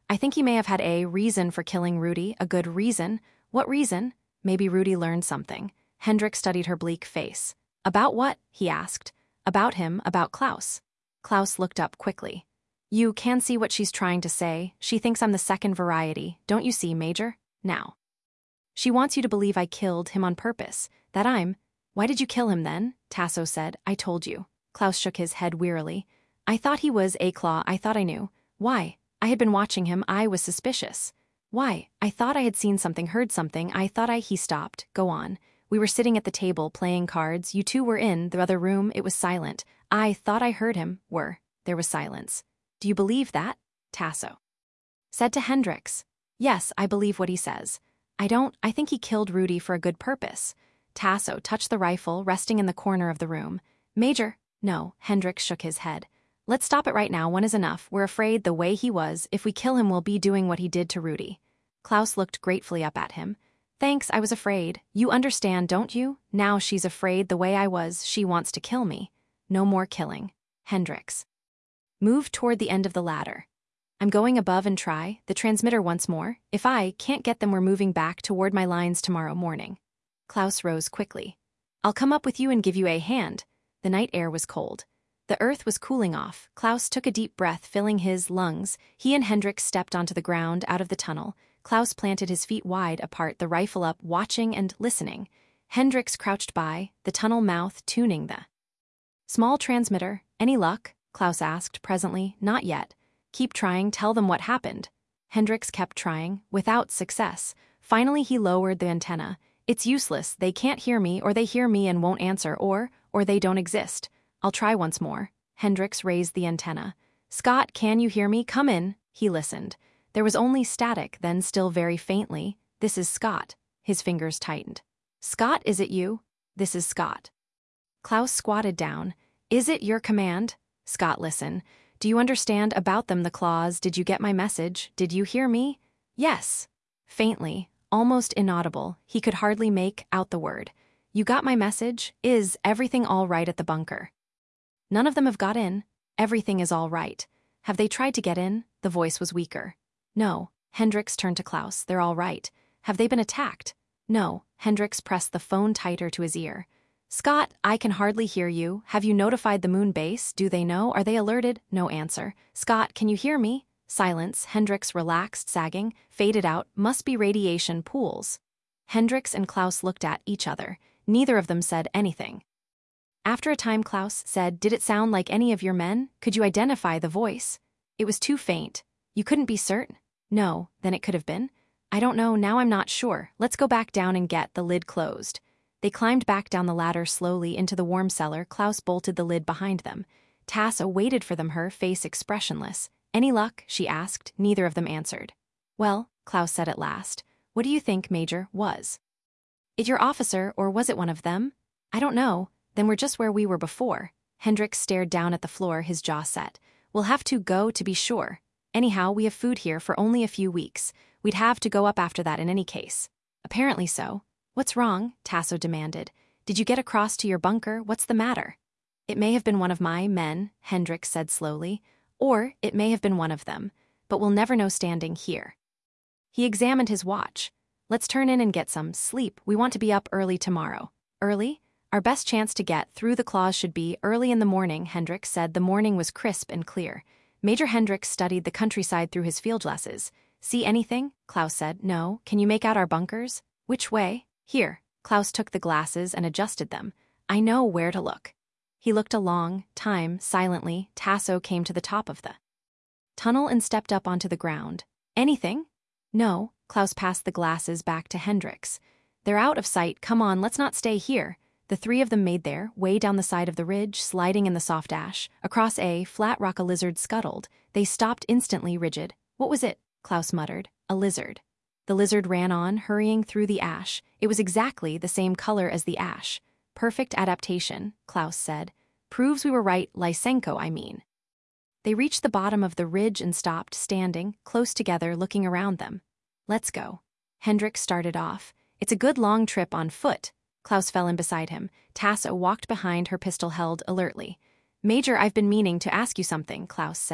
I think he may have had a reason for killing Rudy, a good reason. What reason? Maybe Rudy learned something. Hendrik studied her bleak face. About what? He asked. About him, about Klaus. Klaus looked up quickly. You can see what she's trying to say. She thinks I'm the second variety. Don't you see, Major? Now. She wants you to believe I killed him on purpose. That I'm... Why did you kill him then? Tasso said. I told you. Klaus shook his head wearily. I thought he was a claw. I thought I knew. Why? I had been watching him. I was suspicious. Why? I thought I had seen something, heard something. I thought I... He stopped. Go on. We were sitting at the table, playing cards. You two were in the other room. It was silent. I thought I heard him. Were. There was silence. Do you believe that? Tasso said to Hendricks. Yes, I believe what he says. I don't... I think he killed Rudy for a good purpose. Tasso touched the rifle, resting in the corner of the room. Major... No, Hendricks shook his head. Let's stop it right now. One is enough. We're afraid the way he was, if we kill him, we'll be doing what he did to Rudy. Klaus looked gratefully up at him. Thanks, I was afraid. You understand, don't you? Now she's afraid the way I was. She wants to kill me. No more killing. Hendricks moved toward the end of the ladder. I'm going above and try the transmitter once more. If I can't get them, we're moving back toward my lines tomorrow morning. Klaus rose quickly. I'll come up with you and give you a hand. The night air was cold. The earth was cooling off. Klaus took a deep breath, filling his lungs. He and Hendricks stepped onto the ground out of the tunnel. Klaus planted his feet wide apart, the rifle up, watching and listening. Hendricks crouched by, the tunnel mouth tuning the small transmitter. Any luck? Klaus asked presently. Not yet. Keep trying, tell them what happened. Hendricks kept trying, without success. Finally he lowered the antenna. It's useless, they can't hear me, or they hear me and won't answer, or, or they don't exist. I'll try once more. Hendricks raised the antenna. Scott, can you hear me? Come in. He listened. There was only static, then still very faintly. This is Scott. His fingers tightened. Scott, is it you? This is Scott. Klaus squatted down. Is it your command? Scott, listen. Do you understand about them, the claws? Did you get my message? Did you hear me? Yes. Faintly, almost inaudible, he could hardly make out the word. You got my message? Is everything all right at the bunker? None of them have got in. Everything is all right. Have they tried to get in? The voice was weaker. No. Hendricks turned to Klaus. They're all right. Have they been attacked? No. Hendricks pressed the phone tighter to his ear. Scott, I can hardly hear you. Have you notified the moon base? Do they know? Are they alerted? No answer. Scott, can you hear me? Silence. Hendricks relaxed, sagging, faded out. Must be radiation pools. Hendricks and Klaus looked at each other. Neither of them said anything. After a time, Klaus said, Did it sound like any of your men? Could you identify the voice? It was too faint. You couldn't be certain? No. Then it could have been? I don't know. Now I'm not sure. Let's go back down and get the lid closed. They climbed back down the ladder slowly into the warm cellar. Klaus bolted the lid behind them. Tasso waited for them, her face expressionless. Any luck? She asked. Neither of them answered. Well, Klaus said at last, what do you think, Major, was it your officer, or was it one of them? I don't know. Then we're just where we were before. Hendricks stared down at the floor, his jaw set. We'll have to go to be sure. Anyhow, we have food here for only a few weeks. We'd have to go up after that in any case. Apparently so. What's wrong? Tasso demanded. Did you get across to your bunker? What's the matter? It may have been one of my men, Hendricks said slowly. Or it may have been one of them. But we'll never know standing here. He examined his watch. Let's turn in and get some sleep. We want to be up early tomorrow. Early? Our best chance to get through the claws should be early in the morning, Hendricks said. The morning was crisp and clear. Major Hendricks studied the countryside through his field glasses. See anything? Klaus said. No. Can you make out our bunkers? Which way? Here. Klaus took the glasses and adjusted them. I know where to look. He looked a long time, silently. Tasso came to the top of the tunnel and stepped up onto the ground. Anything? No. Klaus passed the glasses back to Hendricks. They're out of sight. Come on, let's not stay here. The three of them made their way down the side of the ridge, sliding in the soft ash. Across a flat rock a lizard scuttled. They stopped instantly, rigid. What was it? Klaus muttered. A lizard. The lizard ran on, hurrying through the ash. It was exactly the same color as the ash. Perfect adaptation, Klaus said. Proves we were right, Lysenko, I mean. They reached the bottom of the ridge and stopped, standing, close together, looking around them. Let's go. Hendricks started off. It's a good long trip on foot. Klaus fell in beside him. Tasso walked behind, her pistol held alertly. Major, I've been meaning to ask you something, Klaus said.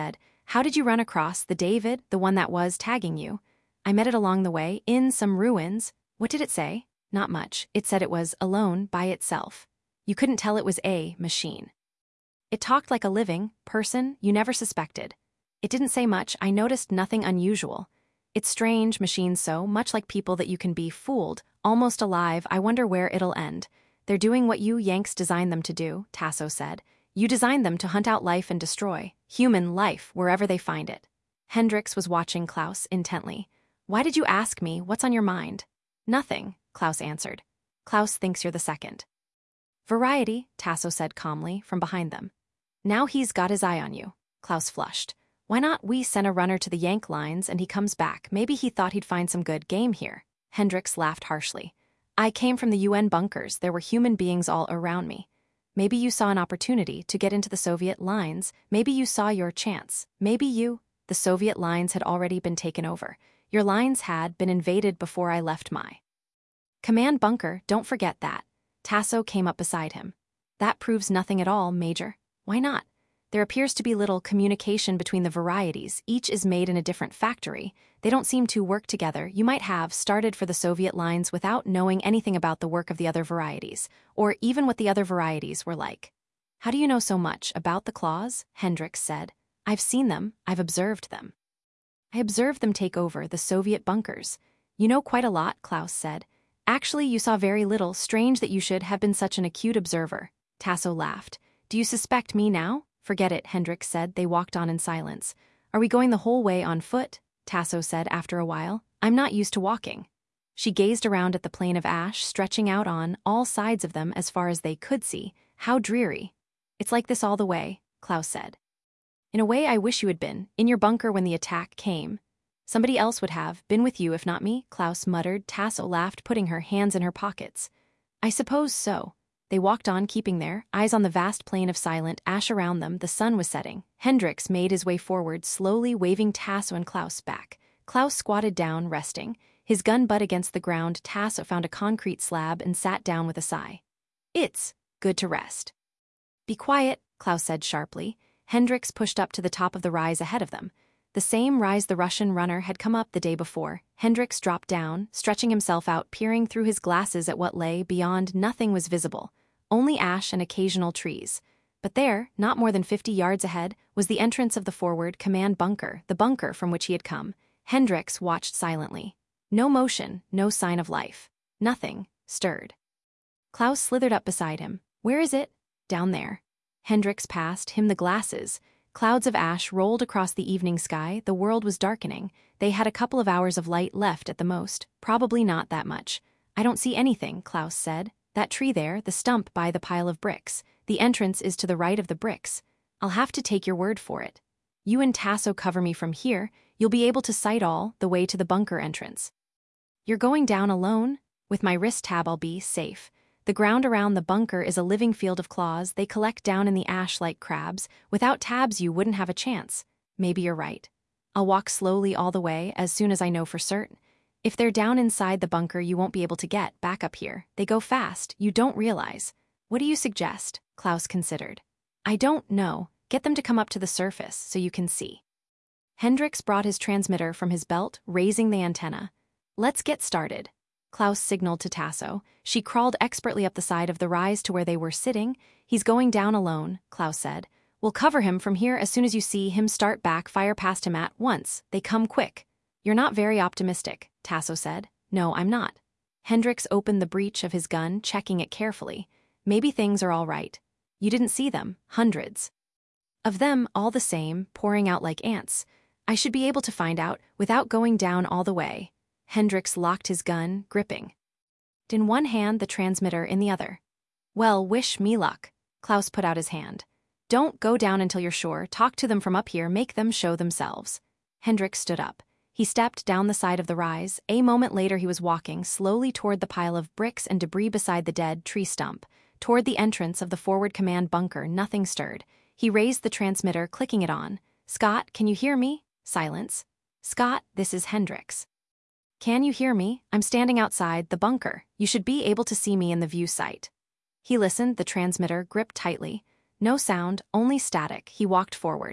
How did you run across the David, the one that was tagging you? I met it along the way, in some ruins. What did it say? Not much. It said it was alone by itself. You couldn't tell it was a machine. It talked like a living person you never suspected. It didn't say much. I noticed nothing unusual. It's strange, machines so much like people that you can be fooled, almost alive. I wonder where it'll end. They're doing what you Yanks designed them to do, Tasso said. You designed them to hunt out life and destroy human life wherever they find it. Hendricks was watching Klaus intently. Why did you ask me? What's on your mind? Nothing, Klaus answered. Klaus thinks you're the second. Variety, Tasso said calmly from behind them. Now he's got his eye on you. Klaus flushed. Why not we send a runner to the Yank lines and he comes back? Maybe he thought he'd find some good game here. Hendricks laughed harshly. I came from the U N bunkers. There were human beings all around me. Maybe you saw an opportunity to get into the Soviet lines. Maybe you saw your chance. Maybe you... The Soviet lines had already been taken over. Your lines had been invaded before I left my command bunker. Don't forget that. Tasso came up beside him. That proves nothing at all, Major. Why not? There appears to be little communication between the varieties. Each is made in a different factory. They don't seem to work together. You might have started for the Soviet lines without knowing anything about the work of the other varieties, or even what the other varieties were like. How do you know so much about the claws? Hendricks said. I've seen them. I've observed them. I observed them take over the Soviet bunkers. You know quite a lot, Klaus said. Actually, you saw very little. Strange that you should have been such an acute observer. Tasso laughed. Do you suspect me now? Forget it, Hendricks said. They walked on in silence. Are we going the whole way on foot? Tasso said after a while. I'm not used to walking. She gazed around at the plain of ash stretching out on all sides of them as far as they could see. How dreary. It's like this all the way, Klaus said. In a way, I wish you had been in your bunker when the attack came. Somebody else would have been with you if not me, Klaus muttered. Tasso laughed, putting her hands in her pockets. I suppose so. They walked on, keeping their eyes on the vast plain of silent ash around them. The sun was setting. Hendricks made his way forward, slowly waving Tasso and Klaus back. Klaus squatted down, resting. His gun butt against the ground. Tasso found a concrete slab and sat down with a sigh. It's good to rest. Be quiet, Klaus said sharply. Hendricks pushed up to the top of the rise ahead of them. The same rise the Russian runner had come up the day before. Hendricks dropped down, stretching himself out, peering through his glasses at what lay beyond. Nothing was visible. Only ash and occasional trees. But there, not more than fifty yards ahead, was the entrance of the forward command bunker, the bunker from which he had come. Hendricks watched silently. No motion, no sign of life. Nothing stirred. Klaus slithered up beside him. Where is it? Down there. Hendricks passed him the glasses. Clouds of ash rolled across the evening sky. The world was darkening. They had a couple of hours of light left at the most. Probably not that much. I don't see anything, Klaus said. That tree there, the stump by the pile of bricks. The entrance is to the right of the bricks. I'll have to take your word for it. You and Tasso cover me from here. You'll be able to sight all the way to the bunker entrance. You're going down alone? With my wrist tab I'll be safe. The ground around the bunker is a living field of claws. They collect down in the ash like crabs. Without tabs you wouldn't have a chance. Maybe you're right. I'll walk slowly all the way as soon as I know for certain. If they're down inside the bunker, you won't be able to get back up here. They go fast, you don't realize. What do you suggest? Klaus considered. I don't know. Get them to come up to the surface so you can see. Hendricks brought his transmitter from his belt, raising the antenna. Let's get started. Klaus signaled to Tasso. She crawled expertly up the side of the rise to where they were sitting. He's going down alone, Klaus said. We'll cover him from here as soon as you see him start back. Fire past him at once. They come quick. You're not very optimistic, Tasso said. No, I'm not. Hendricks opened the breech of his gun, checking it carefully. Maybe things are all right. You didn't see them. Hundreds of them, all the same, pouring out like ants. I should be able to find out without going down all the way. Hendricks locked his gun, gripping in one hand, the transmitter in the other. Well, wish me luck. Klaus put out his hand. Don't go down until you're sure. Talk to them from up here. Make them show themselves. Hendricks stood up. He stepped down the side of the rise. A moment later he was walking slowly toward the pile of bricks and debris beside the dead tree stump. Toward the entrance of the forward command bunker, nothing stirred. He raised the transmitter, clicking it on. Scott, can you hear me? Silence. Scott, this is Hendricks. Can you hear me? I'm standing outside the bunker. You should be able to see me in the view sight. He listened, the transmitter gripped tightly. No sound, only static. He walked forward.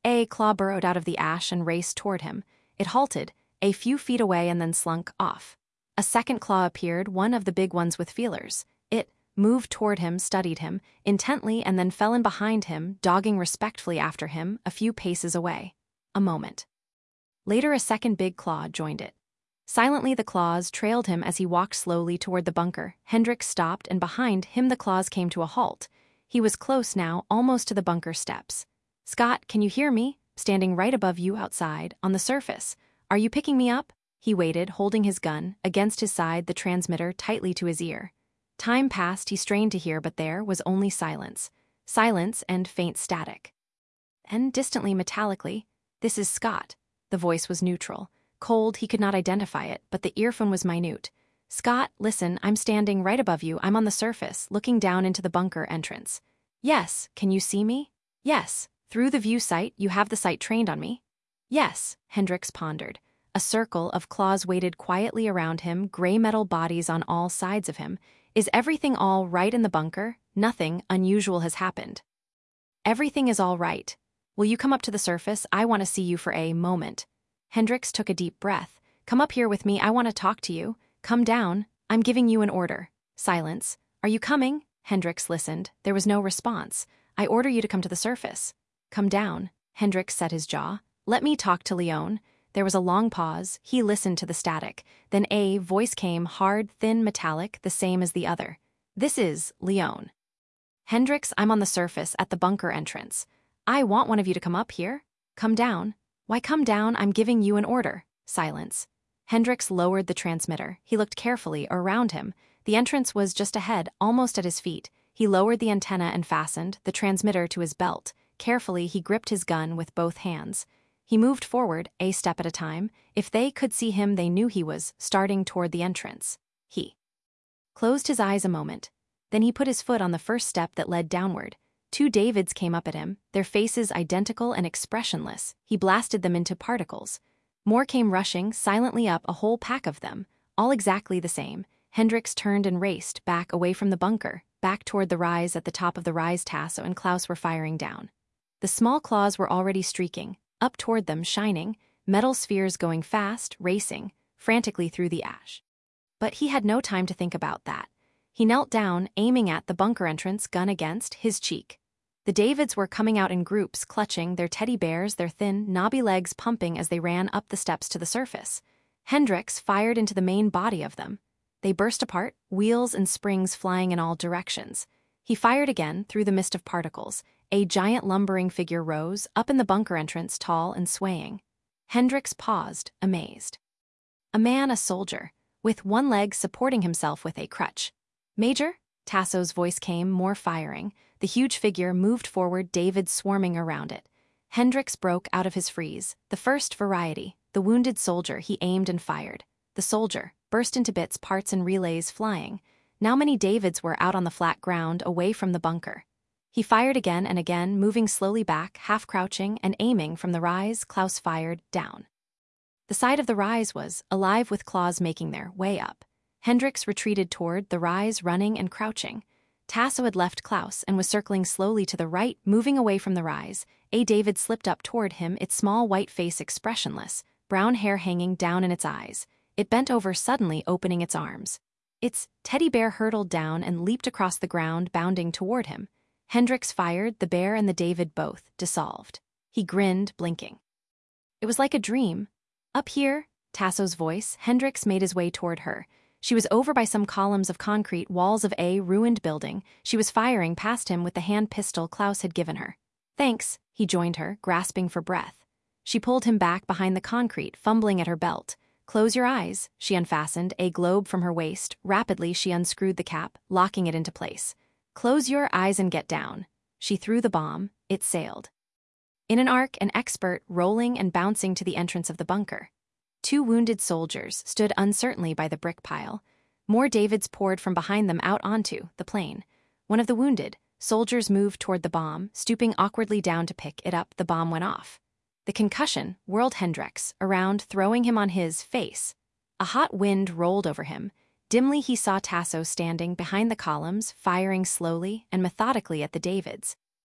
A claw burrowed out of the ash and raced toward him. It halted, a few feet away, and then slunk off. A second claw appeared, one of the big ones with feelers. It moved toward him, studied him intently, and then fell in behind him, dogging respectfully after him, a few paces away. A moment later, a second big claw joined it. Silently, the claws trailed him as he walked slowly toward the bunker. Hendricks stopped, and behind him the claws came to a halt. He was close now, almost to the bunker steps. "Scott, can you hear me? Standing right above you outside, on the surface. Are you picking me up?" He waited, holding his gun against his side, the transmitter tightly to his ear. Time passed, he strained to hear, but there was only silence. Silence and faint static. And distantly, metallically, "This is Scott." The voice was neutral. Cold, he could not identify it, but the earphone was minute. "Scott, listen, I'm standing right above you. I'm on the surface, looking down into the bunker entrance." "Yes, can you see me?" "Yes. Through the view sight, you have the sight trained on me?" "Yes," Hendricks pondered. A circle of claws waited quietly around him, gray metal bodies on all sides of him. "Is everything all right in the bunker? Nothing unusual has happened." "Everything is all right. Will you come up to the surface? I want to see you for a moment." Hendricks took a deep breath. "Come up here with me. I want to talk to you." "Come down. I'm giving you an order." Silence. "Are you coming?" Hendricks listened. There was no response. "I order you to come to the surface." "Come down." Hendricks set his jaw. "Let me talk to Leone." There was a long pause. He listened to the static. Then a voice came, hard, thin, metallic, the same as the other. "This is Leone." "Hendricks, I'm on the surface, at the bunker entrance. I want one of you to come up here." "Come down." "Why come down? I'm giving you an order." Silence. Hendricks lowered the transmitter. He looked carefully around him. The entrance was just ahead, almost at his feet. He lowered the antenna and fastened the transmitter to his belt. Carefully, he gripped his gun with both hands. He moved forward, a step at a time. If they could see him, they knew he was starting toward the entrance. He closed his eyes a moment. Then he put his foot on the first step that led downward. Two Davids came up at him, their faces identical and expressionless. He blasted them into particles. More came rushing, silently up, a whole pack of them, all exactly the same. Hendricks turned and raced back away from the bunker, back toward the rise. At the top of the rise, Tasso and Klaus were firing down. The small claws were already streaking up toward them, shining, metal spheres going fast, racing frantically through the ash. But he had no time to think about that. He knelt down, aiming at the bunker entrance, gun against his cheek. The Davids were coming out in groups, clutching their teddy bears, their thin, knobby legs pumping as they ran up the steps to the surface. Hendricks fired into the main body of them. They burst apart, wheels and springs flying in all directions. He fired again through the mist of particles. A giant lumbering figure rose, up in the bunker entrance, tall and swaying. Hendricks paused, amazed. A man, a soldier, with one leg supporting himself with a crutch. "Major?" Tasso's voice came, more firing. The huge figure moved forward, David swarming around it. Hendricks broke out of his freeze. The first variety, the wounded soldier. He aimed and fired. The soldier burst into bits, parts and relays flying. Now many Davids were out on the flat ground, away from the bunker. He fired again and again, moving slowly back, half crouching and aiming from the rise. Klaus fired down. The side of the rise was alive with claws making their way up. Hendricks retreated toward the rise, running and crouching. Tasso had left Klaus and was circling slowly to the right, moving away from the rise. A David slipped up toward him, its small white face expressionless, brown hair hanging down in its eyes. It bent over, suddenly opening its arms. Its teddy bear hurtled down and leaped across the ground, bounding toward him. Hendricks fired, the bear and the David both dissolved. He grinned, blinking. It was like a dream. "Up here," Tasso's voice. Hendricks made his way toward her. She was over by some columns of concrete, walls of a ruined building. She was firing past him with the hand pistol Klaus had given her. "Thanks," he joined her, grasping for breath. She pulled him back behind the concrete, fumbling at her belt. "Close your eyes." She unfastened a globe from her waist. Rapidly, she unscrewed the cap, locking it into place. "Close your eyes and get down." She threw the bomb. It sailed in an arc, an expert, rolling and bouncing to the entrance of the bunker. Two wounded soldiers stood uncertainly by the brick pile. More Davids poured from behind them out onto the plain. One of the wounded soldiers moved toward the bomb, stooping awkwardly down to pick it up. The bomb went off. The concussion whirled Hendricks around, throwing him on his face. A hot wind rolled over him. Dimly he saw Tasso standing behind the columns, firing slowly and methodically at the Davids.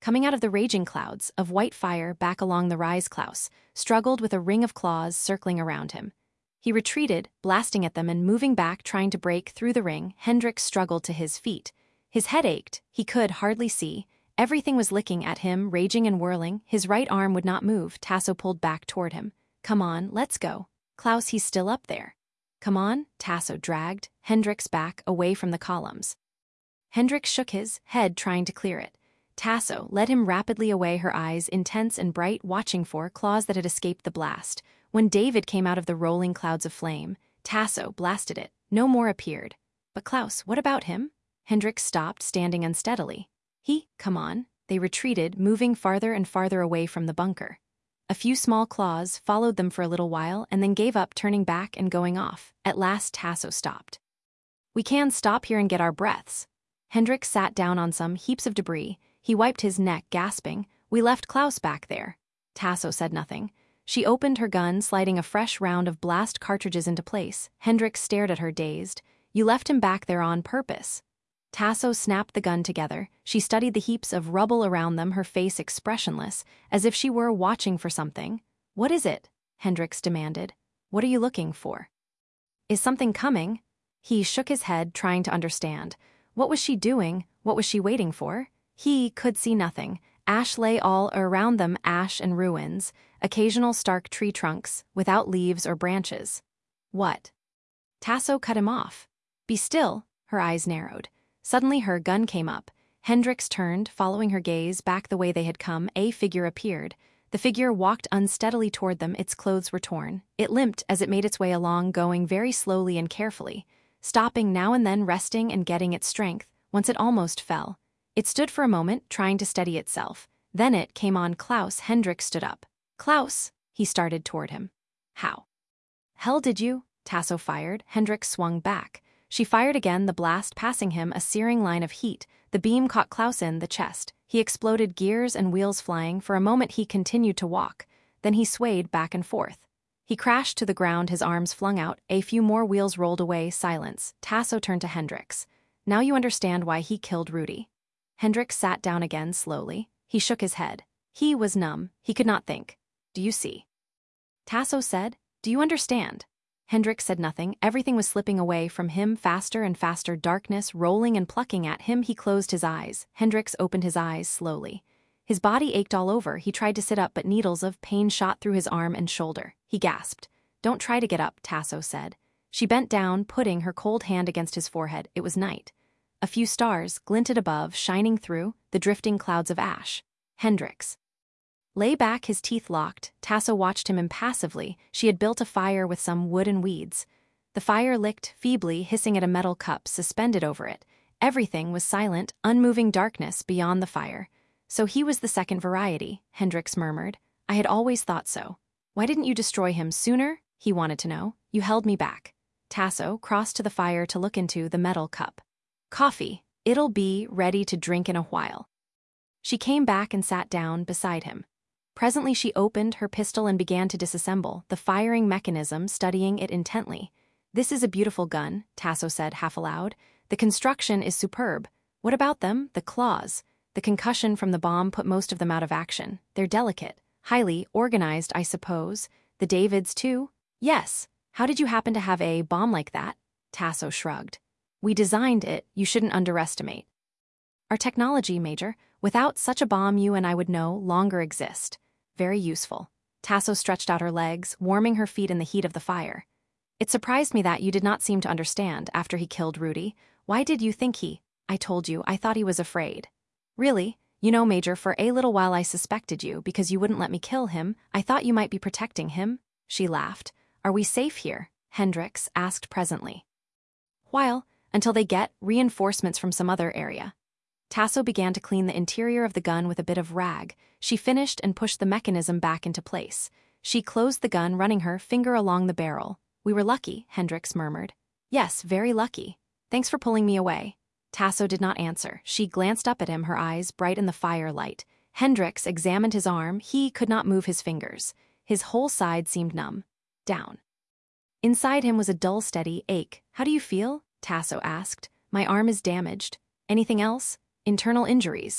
Coming out of the raging clouds of white fire back along the rise, Klaus struggled with a ring of claws circling around him. He retreated, blasting at them and moving back, trying to break through the ring. Hendrix struggled to his feet. His head ached, he could hardly see. Everything was licking at him, raging and whirling. His right arm would not move. Tasso pulled back toward him. Come on, let's go. Klaus, he's still up there. Come on, Tasso dragged Hendrix back away from the columns. Hendrix shook his head, trying to clear it. Tasso led him rapidly away, her eyes intense and bright, watching for claws that had escaped the blast. When David came out of the rolling clouds of flame, Tasso blasted it. No more appeared. But Klaus, what about him? Hendrix stopped, standing unsteadily. He, come on. They retreated, moving farther and farther away from the bunker. A few small claws followed them for a little while and then gave up, turning back and going off. At last Tasso stopped. We can stop here and get our breaths. Hendrix sat down on some heaps of debris. He wiped his neck, gasping. We left Klaus back there. Tasso said nothing. She opened her gun, sliding a fresh round of blast cartridges into place. Hendrix stared at her, dazed. You left him back there on purpose. Tasso snapped the gun together. She studied the heaps of rubble around them, her face expressionless, as if she were watching for something. What is it? Hendrix demanded. What are you looking for? Is something coming? He shook his head, trying to understand. What was she doing? What was she waiting for? He could see nothing. Ash lay all around them, ash and ruins, occasional stark tree trunks, without leaves or branches. What? Tasso cut him off. Be still, her eyes narrowed. Suddenly her gun came up. Hendrix turned, following her gaze back the way they had come. A figure appeared. The figure walked unsteadily toward them, its clothes were torn. It limped as it made its way along, going very slowly and carefully, stopping now and then, resting and getting its strength. Once it almost fell. It stood for a moment, trying to steady itself. Then it came on Klaus. Hendrix stood up. Klaus, he started toward him. How? Hell did you? Tasso fired. Hendrix swung back. She fired again, the blast passing him, a searing line of heat. The beam caught Klaus in the chest. He exploded, gears and wheels flying. For a moment he continued to walk. Then he swayed back and forth. He crashed to the ground, his arms flung out. A few more wheels rolled away. Silence. Tasso turned to Hendrix. Now you understand why he killed Rudy. Hendrix sat down again slowly. He shook his head. He was numb. He could not think. Do you see? Tasso said. Do you understand? Hendrix said nothing. Everything was slipping away from him, faster and faster, darkness rolling and plucking at him. He closed his eyes. Hendrix opened his eyes slowly. His body ached all over. He tried to sit up, but needles of pain shot through his arm and shoulder. He gasped. Don't try to get up, Tasso said. She bent down, putting her cold hand against his forehead. It was night. A few stars glinted above, shining through the drifting clouds of ash. Hendrix lay back, his teeth locked. Tasso watched him impassively. She had built a fire with some wood and weeds. The fire licked feebly, hissing at a metal cup suspended over it. Everything was silent, unmoving darkness beyond the fire. So he was the second variety, Hendrix murmured. I had always thought so. Why didn't you destroy him sooner? He wanted to know. You held me back. Tasso crossed to the fire to look into the metal cup. Coffee. It'll be ready to drink in a while. She came back and sat down beside him. Presently she opened her pistol and began to disassemble the firing mechanism, studying it intently. This is a beautiful gun, Tasso said half aloud. The construction is superb. What about them? The claws. The concussion from the bomb put most of them out of action. They're delicate, highly organized, I suppose. The Davids too? Yes. How did you happen to have a bomb like that? Tasso shrugged. We designed it. You shouldn't underestimate our technology, Major. Without such a bomb, you and I would no longer exist. Very useful. Tasso stretched out her legs, warming her feet in the heat of the fire. It surprised me that you did not seem to understand after he killed Rudy. Why did you think he? I told you, I thought he was afraid. Really? You know, Major, for a little while I suspected you because you wouldn't let me kill him. I thought you might be protecting him. She laughed. Are we safe here? Hendrix asked presently. While, until they get reinforcements from some other area. Tasso began to clean the interior of the gun with a bit of rag. She finished and pushed the mechanism back into place. She closed the gun, running her finger along the barrel. We were lucky, Hendrix murmured. Yes, very lucky. Thanks for pulling me away. Tasso did not answer. She glanced up at him, her eyes bright in the firelight. Hendrix examined his arm. He could not move his fingers. His whole side seemed numb. Down. Inside him was a dull, steady ache. How do you feel? Tasso asked. My arm is damaged. Anything else? Internal injuries.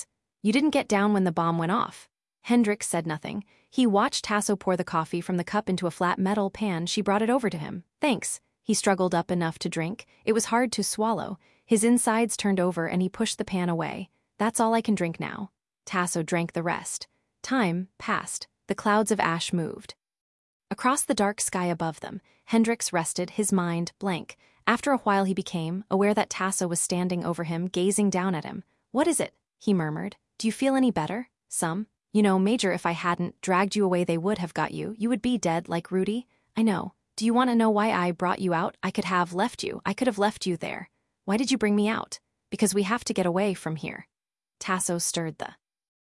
You didn't get down when the bomb went off. Hendrix said nothing. He watched Tasso pour the coffee from the cup into a flat metal pan. She brought it over to him. Thanks. He struggled up enough to drink. It was hard to swallow. His insides turned over and he pushed the pan away. That's all I can drink now. Tasso drank the rest. Time passed. The clouds of ash moved. Across the dark sky above them, Hendrix rested, his mind blank. After a while he became aware that Tasso was standing over him, gazing down at him. What is it? He murmured. Do you feel any better? Some. You know, Major, if I hadn't dragged you away they would have got you. You would be dead like Rudy. I know. Do you want to know why I brought you out? I could have left you. I could have left you there. Why did you bring me out? Because we have to get away from here. Tasso stirred the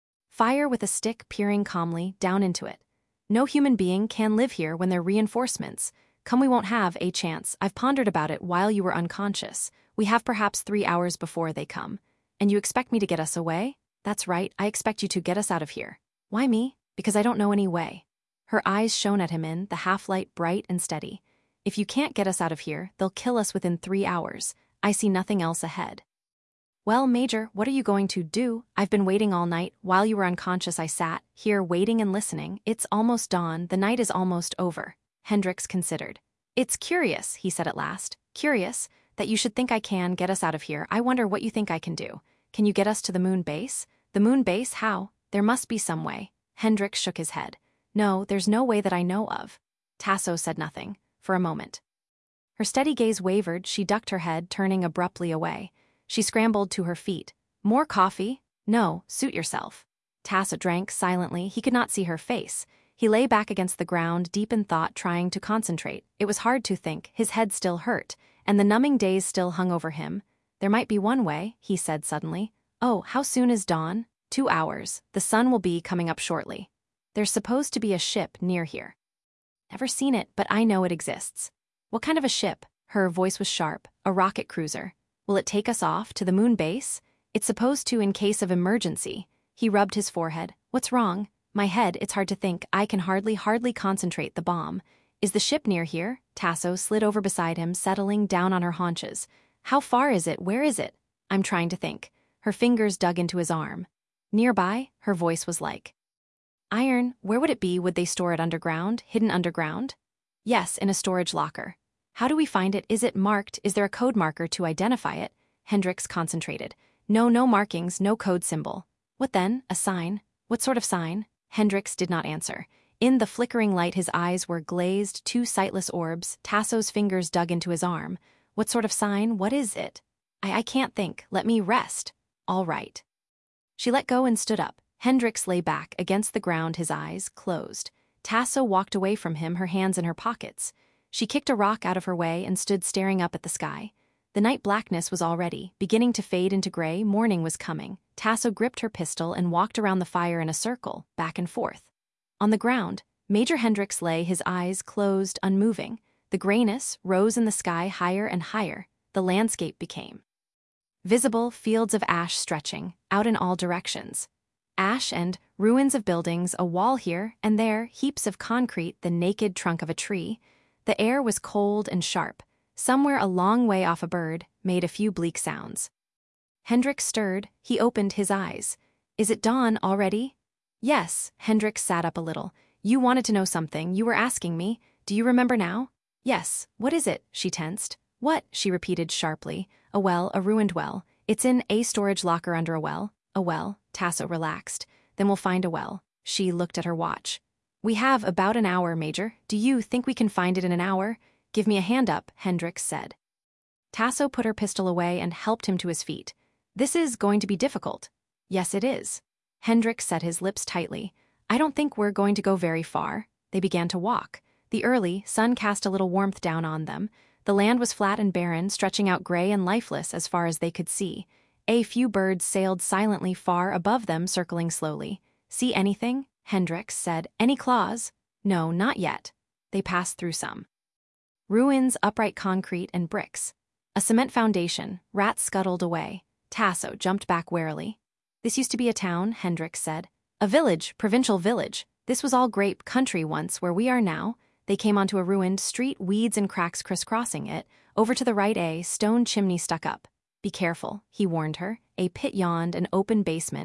fire with a stick, peering calmly down into it. No human being can live here when they're reinforcements. Come, we won't have a chance. I've pondered about it while you were unconscious. We have perhaps three hours before they come. And you expect me to get us away? That's right, I expect you to get us out of here. Why me? Because I don't know any way. Her eyes shone at him in the half-light, bright and steady. If you can't get us out of here, they'll kill us within three hours. I see nothing else ahead. Well, Major, what are you going to do? I've been waiting all night. While you were unconscious, I sat here waiting and listening. It's almost dawn. The night is almost over. Hendrix considered. It's curious, he said at last. Curious that you should think I can get us out of here. I wonder what you think I can do. Can you get us to the moon base? The moon base? How? There must be some way. Hendrix shook his head. No, there's no way that I know of. Tasso said nothing, for a moment. Her steady gaze wavered. She ducked her head, turning abruptly away. She scrambled to her feet. More coffee? No, suit yourself. Tasso drank silently. He could not see her face. He lay back against the ground, deep in thought, trying to concentrate. It was hard to think. His head still hurt, and the numbing daze still hung over him. There might be one way, he said suddenly. Oh, how soon is dawn? Two hours. The sun will be coming up shortly. There's supposed to be a ship near here. Never seen it, but I know it exists. What kind of a ship? Her voice was sharp. A rocket cruiser. Will it take us off to the moon base? It's supposed to in case of emergency. He rubbed his forehead. What's wrong? My head, it's hard to think. I can hardly, hardly concentrate. The bomb. Is the ship near here? Tasso slid over beside him, settling down on her haunches. How far is it? Where is it? I'm trying to think. Her fingers dug into his arm. Nearby, her voice was like iron. Where would it be? Would they store it underground, hidden underground? Yes, in a storage locker. How do we find it? Is it marked? Is there a code marker to identify it? Hendrix concentrated. No, no markings, no code symbol. What then? A sign? What sort of sign? Hendrix did not answer. In the flickering light, his eyes were glazed, two sightless orbs. Tasso's fingers dug into his arm. What sort of sign? What is it? I, I can't think. Let me rest. All right. She let go and stood up. Hendrix lay back against the ground, his eyes closed. Tasso walked away from him, her hands in her pockets. She kicked a rock out of her way and stood staring up at the sky. The night blackness was already beginning to fade into gray. Morning was coming. Tasso gripped her pistol and walked around the fire in a circle, back and forth. On the ground, Major Hendrix lay, his eyes closed, unmoving. The grayness rose in the sky higher and higher. The landscape became visible, fields of ash stretching out in all directions. Ash and ruins of buildings, a wall here and there, heaps of concrete, the naked trunk of a tree. The air was cold and sharp. Somewhere a long way off a bird made a few bleak sounds. Hendrix stirred. He opened his eyes. Is it dawn already? Yes. Hendrix sat up a little. You wanted to know something. You were asking me. Do you remember now? Yes. What is it? She tensed. What? She repeated sharply. A well, a ruined well. It's in a storage locker under a well. A well. Tasso relaxed. Then we'll find a well. She looked at her watch. We have about an hour, Major. Do you think we can find it in an hour? Give me a hand up, Hendrix said. Tasso put her pistol away and helped him to his feet. This is going to be difficult. Yes, it is. Hendrix set his lips tightly. I don't think we're going to go very far. They began to walk. The early sun cast a little warmth down on them. The land was flat and barren, stretching out gray and lifeless as far as they could see. A few birds sailed silently far above them, circling slowly. See anything? Hendrix said. Any claws? No, not yet. They passed through some ruins, upright concrete and bricks. A cement foundation. Rats scuttled away. Tasso jumped back warily. This used to be a town, Hendrix said. A village, provincial village. This was all grape country once, where we are now. They came onto a ruined street, weeds and cracks crisscrossing it. Over to the right, a stone chimney stuck up. Be careful, he warned her. A pit yawned, an open basement.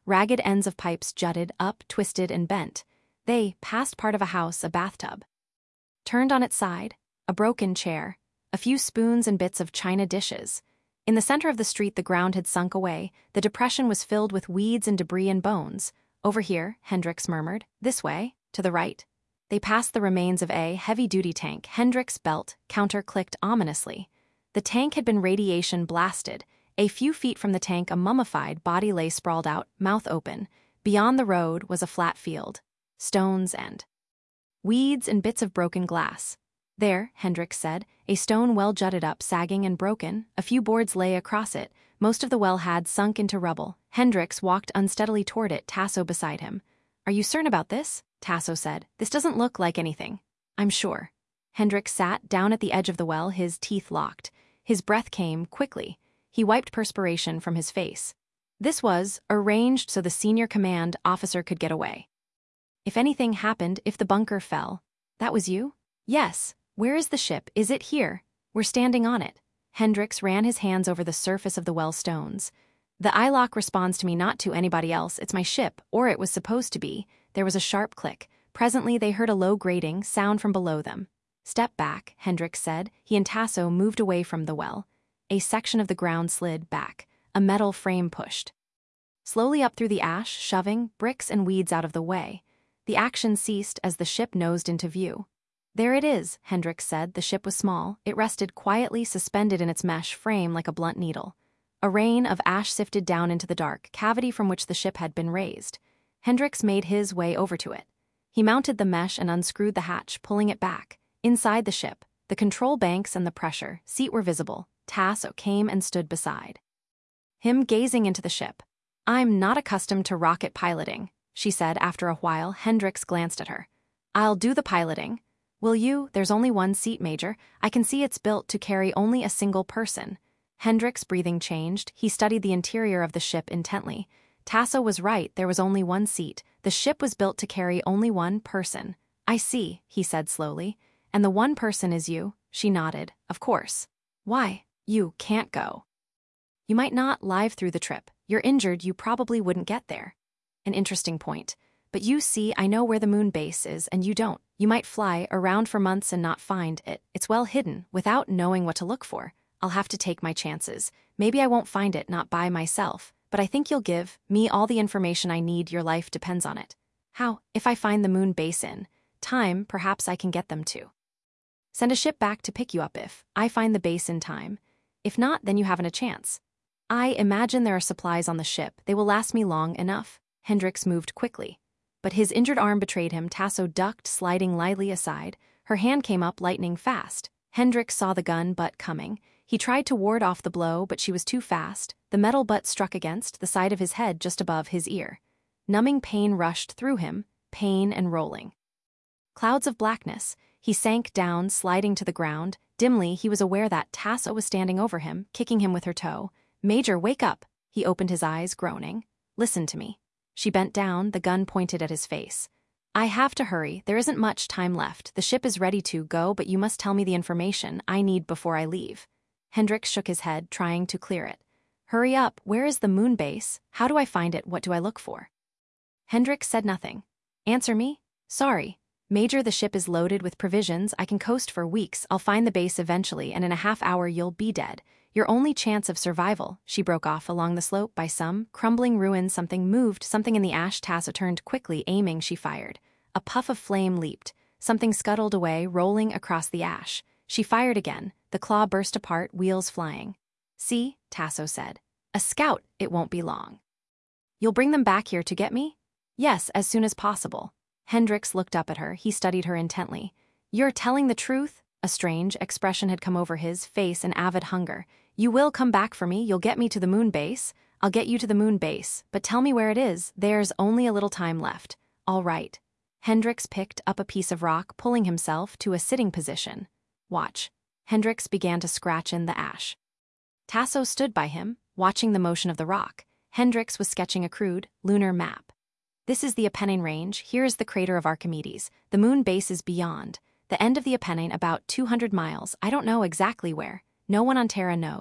Ragged ends of pipes jutted up, twisted, and bent. They passed part of a house, a bathtub. Turned on its side, a broken chair, a few spoons and bits of china dishes. In the center of the street, the ground had sunk away. The depression was filled with weeds and debris and bones. Over here, Hendricks murmured. This way, to the right. They passed the remains of a heavy-duty tank. Hendricks' belt counter clicked ominously. The tank had been radiation blasted. A few feet from the tank, a mummified body lay sprawled out, mouth open. Beyond the road was a flat field. Stones and weeds and bits of broken glass. There, Hendricks said, a stone well jutted up, sagging and broken. A few boards lay across it. Most of the well had sunk into rubble. Hendricks walked unsteadily toward it, Tasso beside him. Are you certain about this? Tasso said. This doesn't look like anything. I'm sure. Hendricks sat down at the edge of the well, his teeth locked. His breath came quickly. He wiped perspiration from his face. This was arranged so the senior command officer could get away. If anything happened, if the bunker fell. That was you? Yes. Where is the ship? Is it here? We're standing on it. Hendricks ran his hands over the surface of the well stones. The eye-lock responds to me, not to anybody else. It's my ship, or it was supposed to be. There was a sharp click. Presently they heard a low grating sound from below them. Step back, Hendricks said. He and Tasso moved away from the well. A section of the ground slid back. A metal frame pushed slowly up through the ash, shoving bricks and weeds out of the way. The action ceased as the ship nosed into view. There it is, Hendricks said. The ship was small. It rested quietly, suspended in its mesh frame like a blunt needle. A rain of ash sifted down into the dark cavity from which the ship had been raised. Hendricks made his way over to it. He mounted the mesh and unscrewed the hatch, pulling it back. Inside the ship, the control banks and the pressure seat were visible. Tasso came and stood beside him, gazing into the ship. I'm not accustomed to rocket piloting, she said after a while. Hendricks glanced at her. I'll do the piloting. Will you? There's only one seat, Major. I can see it's built to carry only a single person. Hendricks' breathing changed. He studied the interior of the ship intently. Tasso was right, there was only one seat. The ship was built to carry only one person. I see, he said slowly. And the one person is you? She nodded. Of course. Why? You can't go. You might not live through the trip. You're injured, you probably wouldn't get there. An interesting point. But you see, I know where the moon base is, and you don't. You might fly around for months and not find it. It's well hidden, without knowing what to look for. I'll have to take my chances. Maybe I won't find it, not by myself, but I think you'll give me all the information I need. Your life depends on it. How? If I find the moon base in time, perhaps I can get them to send a ship back to pick you up if I find the base in time. If not, then you haven't a chance. I imagine there are supplies on the ship. They will last me long enough. Hendricks moved quickly. But his injured arm betrayed him. Tasso ducked, sliding lightly aside. Her hand came up, lightning fast. Hendricks saw the gun butt coming. He tried to ward off the blow, but she was too fast. The metal butt struck against the side of his head just above his ear. Numbing pain rushed through him, pain and rolling clouds of blackness. He sank down, sliding to the ground. Dimly, he was aware that Tasso was standing over him, kicking him with her toe. Major, wake up! He opened his eyes, groaning. Listen to me. She bent down, the gun pointed at his face. I have to hurry. There isn't much time left. The ship is ready to go, but you must tell me the information I need before I leave. Hendricks shook his head, trying to clear it. Hurry up. Where is the moon base? How do I find it? What do I look for? Hendricks said nothing. Answer me? Sorry. Major, the ship is loaded with provisions. I can coast for weeks. I'll find the base eventually, and in a half hour you'll be dead. Your only chance of survival. She broke off along the slope by some crumbling ruin. Something moved, something in the ash. Tasso turned quickly, aiming. She fired. A puff of flame leaped. Something scuttled away, rolling across the ash. She fired again. The claw burst apart, wheels flying. See, Tasso said. A scout. It won't be long. You'll bring them back here to get me? Yes, as soon as possible. Hendricks looked up at her. He studied her intently. You're telling the truth? A strange expression had come over his face, an avid hunger. You will come back for me? You'll get me to the moon base? I'll get you to the moon base, but tell me where it is. There's only a little time left. All right. Hendricks picked up a piece of rock, pulling himself to a sitting position. Watch. Hendricks began to scratch in the ash. Tasso stood by him, watching the motion of the rock. Hendricks was sketching a crude, lunar map. This is the Apennine Range. Here is the crater of Archimedes. The moon base is beyond. The end of the Apennine, about two hundred miles. I don't know exactly where. No one on Terra knows.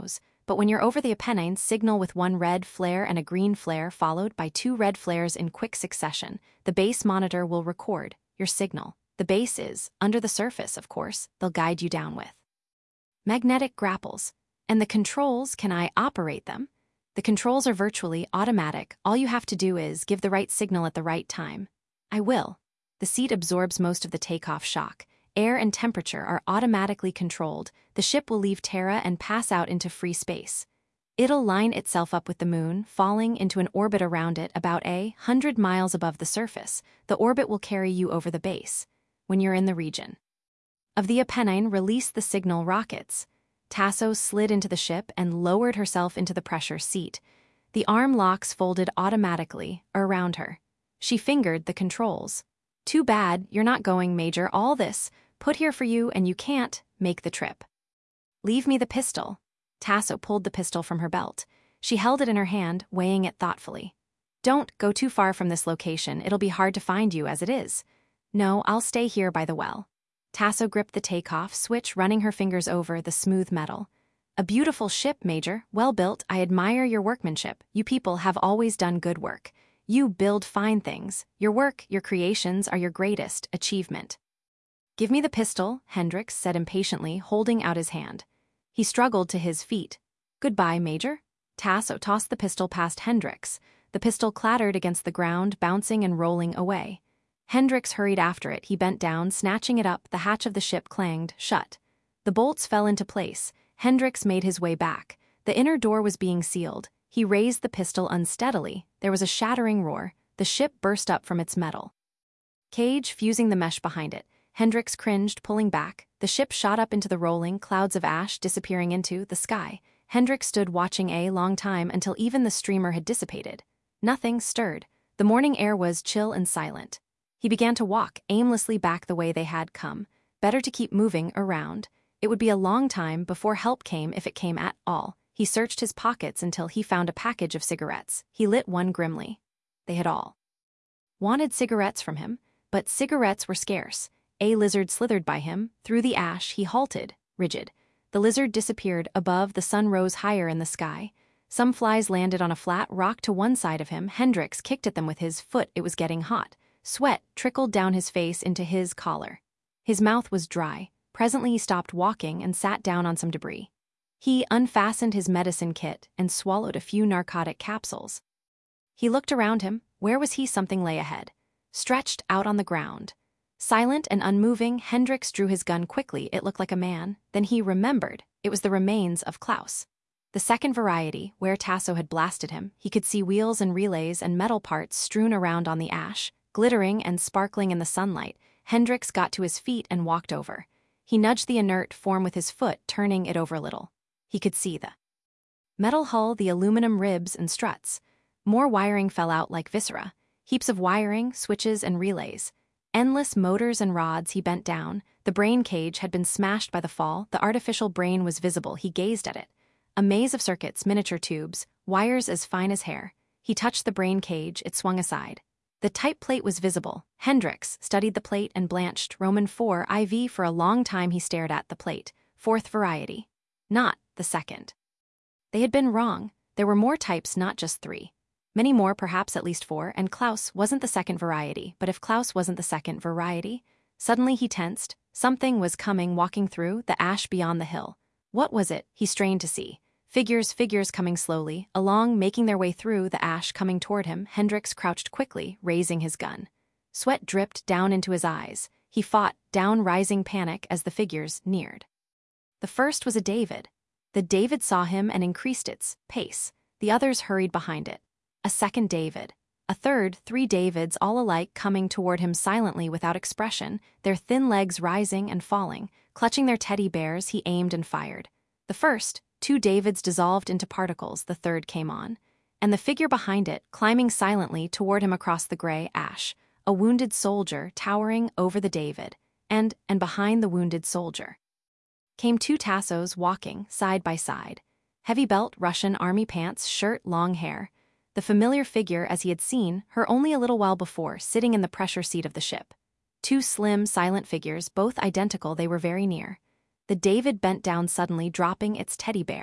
but when you're over the Apennines, signal with one red flare and a green flare followed by two red flares in quick succession. The base monitor will record your signal. The base is under the surface, of course, they'll guide you down with magnetic grapples. And the controls, can I operate them? The controls are virtually automatic. All you have to do is give the right signal at the right time. I will. The seat absorbs most of the takeoff shock. Air and temperature are automatically controlled. The ship will leave Terra and pass out into free space. It'll line itself up with the moon, falling into an orbit around it about a hundred miles above the surface. The orbit will carry you over the base. When you're in the region of the Apennine, release the signal rockets. Tasso slid into the ship and lowered herself into the pressure seat. The arm locks folded automatically around her. She fingered the controls. Too bad you're not going, Major. All this put here for you and you can't make the trip. Leave me the pistol. Tasso pulled the pistol from her belt. She held it in her hand, weighing it thoughtfully. Don't go too far from this location. It'll be hard to find you as it is. No, I'll stay here by the well. Tasso gripped the takeoff switch, running her fingers over the smooth metal. A beautiful ship, Major. Well built. I admire your workmanship. You people have always done good work. You build fine things. Your work, your creations are your greatest achievement. Give me the pistol, Hendricks said impatiently, holding out his hand. He struggled to his feet. Goodbye, Major. Tasso tossed the pistol past Hendricks. The pistol clattered against the ground, bouncing and rolling away. Hendricks hurried after it. He bent down, snatching it up. The hatch of the ship clanged shut. The bolts fell into place. Hendricks made his way back. The inner door was being sealed. He raised the pistol unsteadily. There was a shattering roar. The ship burst up from its metal cage, fusing the mesh behind it. Hendricks cringed, pulling back. The ship shot up into the rolling clouds of ash, disappearing into the sky. Hendricks stood watching a long time until even the streamer had dissipated. Nothing stirred. The morning air was chill and silent. He began to walk aimlessly back the way they had come. Better to keep moving around. It would be a long time before help came, if it came at all. He searched his pockets until he found a package of cigarettes. He lit one grimly. They had all wanted cigarettes from him, but cigarettes were scarce. A lizard slithered by him. Through the ash, he halted, rigid. The lizard disappeared. Above, the sun rose higher in the sky. Some flies landed on a flat rock to one side of him. Hendricks kicked at them with his foot. It was getting hot. Sweat trickled down his face into his collar. His mouth was dry. Presently he stopped walking and sat down on some debris. He unfastened his medicine kit and swallowed a few narcotic capsules. He looked around him. Where was he? Something lay ahead. Stretched out on the ground. Silent and unmoving, Hendricks drew his gun quickly. It looked like a man. Then he remembered. It was the remains of Klaus. The second variety, where Tasso had blasted him. He could see wheels and relays and metal parts strewn around on the ash, glittering and sparkling in the sunlight. Hendricks got to his feet and walked over. He nudged the inert form with his foot, turning it over a little. He could see the metal hull, the aluminum ribs and struts. More wiring fell out like viscera. Heaps of wiring, switches and relays. Endless motors and rods. He bent down. The brain cage had been smashed by the fall. The artificial brain was visible. He gazed at it. A maze of circuits, miniature tubes, wires as fine as hair. He touched the brain cage. It swung aside. The type plate was visible. Hendricks studied the plate and blanched. Roman four I V. For a long time he stared at the plate. Fourth variety. Not the second. They had been wrong. There were more types, not just three. Many more, perhaps at least four, and Klaus wasn't the second variety. But if Klaus wasn't the second variety? Suddenly he tensed. Something was coming, walking through the ash beyond the hill. What was it? He strained to see. Figures, figures coming slowly, along, making their way through the ash, coming toward him. Hendricks crouched quickly, raising his gun. Sweat dripped down into his eyes. He fought down rising panic as the figures neared. The first was a David. The David saw him and increased its pace. The others hurried behind it. A second David. A third, three Davids, all alike, coming toward him silently without expression, their thin legs rising and falling. Clutching their teddy bears, he aimed and fired. The first, two Davids dissolved into particles. The third came on. And the figure behind it, climbing silently toward him across the gray ash. A wounded soldier towering over the David. And, and behind the wounded soldier came two Tassos walking, side by side. Heavy belt, Russian army pants, shirt, long hair. The familiar figure as he had seen her only a little while before, sitting in the pressure seat of the ship. Two slim, silent figures, both identical. They were very near. The David bent down suddenly, dropping its teddy bear. The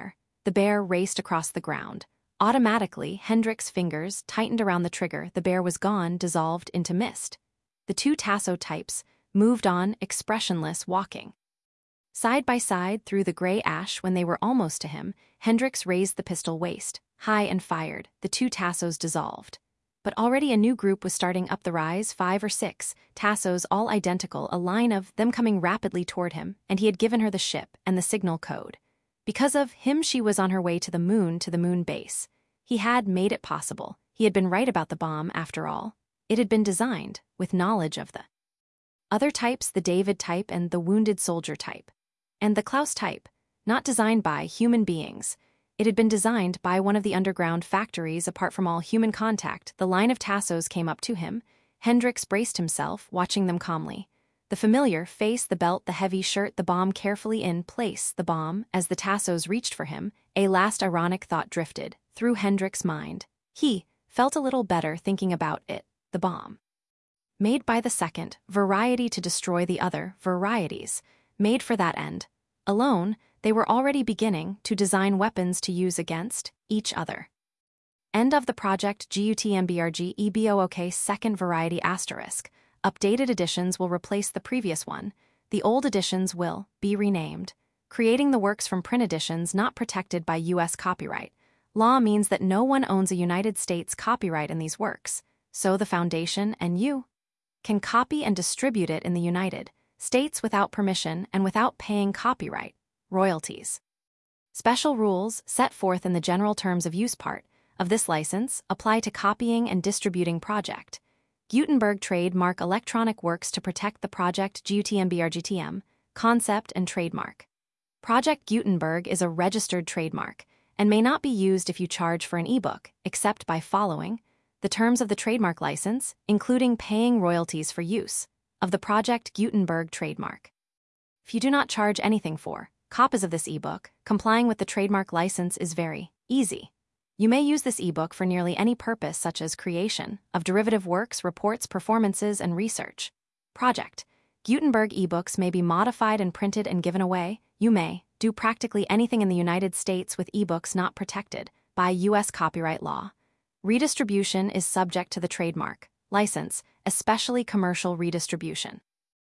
The bear raced across the ground. Automatically, Hendrik's fingers tightened around the trigger. The bear was gone, dissolved into mist. The two Tasso types moved on, expressionless, walking side by side through the gray ash. When they were almost to him, Hendrix raised the pistol waist high and fired. The two Tassos dissolved. But already a new group was starting up the rise, five or six Tassos, all identical, a line of them coming rapidly toward him, and he had given her the ship and the signal code. Because of him, she was on her way to the moon, to the moon base. He had made it possible. He had been right about the bomb, after all. It had been designed with knowledge of the other types, the David type and the wounded soldier type. And the Klaus type, not designed by human beings. It had been designed by one of the underground factories. Apart from all human contact, the line of Tassos came up to him. Hendrix braced himself, watching them calmly. The familiar face, the belt, the heavy shirt, the bomb carefully in place. The bomb, as the Tassos reached for him, a last ironic thought drifted through Hendrix's mind. He felt a little better thinking about it. The bomb, made by the second variety to destroy the other varieties, made for that end. Alone, they were already beginning to design weapons to use against each other. End of the project. GUTMBRG EBOOK second variety asterisk. Updated editions will replace the previous one. The old editions will be renamed. Creating the works from print editions not protected by U S copyright law means that no one owns a United States copyright in these works, so the Foundation and you can copy and distribute it in the United States without permission and without paying copyright royalties. Special rules set forth in the general terms of use part of this license apply to copying and distributing Project Gutenberg trademark electronic works to protect the Project GUTMBRGTM concept and trademark. Project Gutenberg is a registered trademark and may not be used if you charge for an ebook, except by following the terms of the trademark license, including paying royalties for use of the Project Gutenberg trademark. If you do not charge anything for copies of this ebook, complying with the trademark license is very easy. You may use this ebook for nearly any purpose, such as creation of derivative works, reports, performances, and research. Project Gutenberg ebooks may be modified and printed and given away. You may do practically anything in the United States with ebooks not protected by U S copyright law. Redistribution is subject to the trademark license, especially commercial redistribution.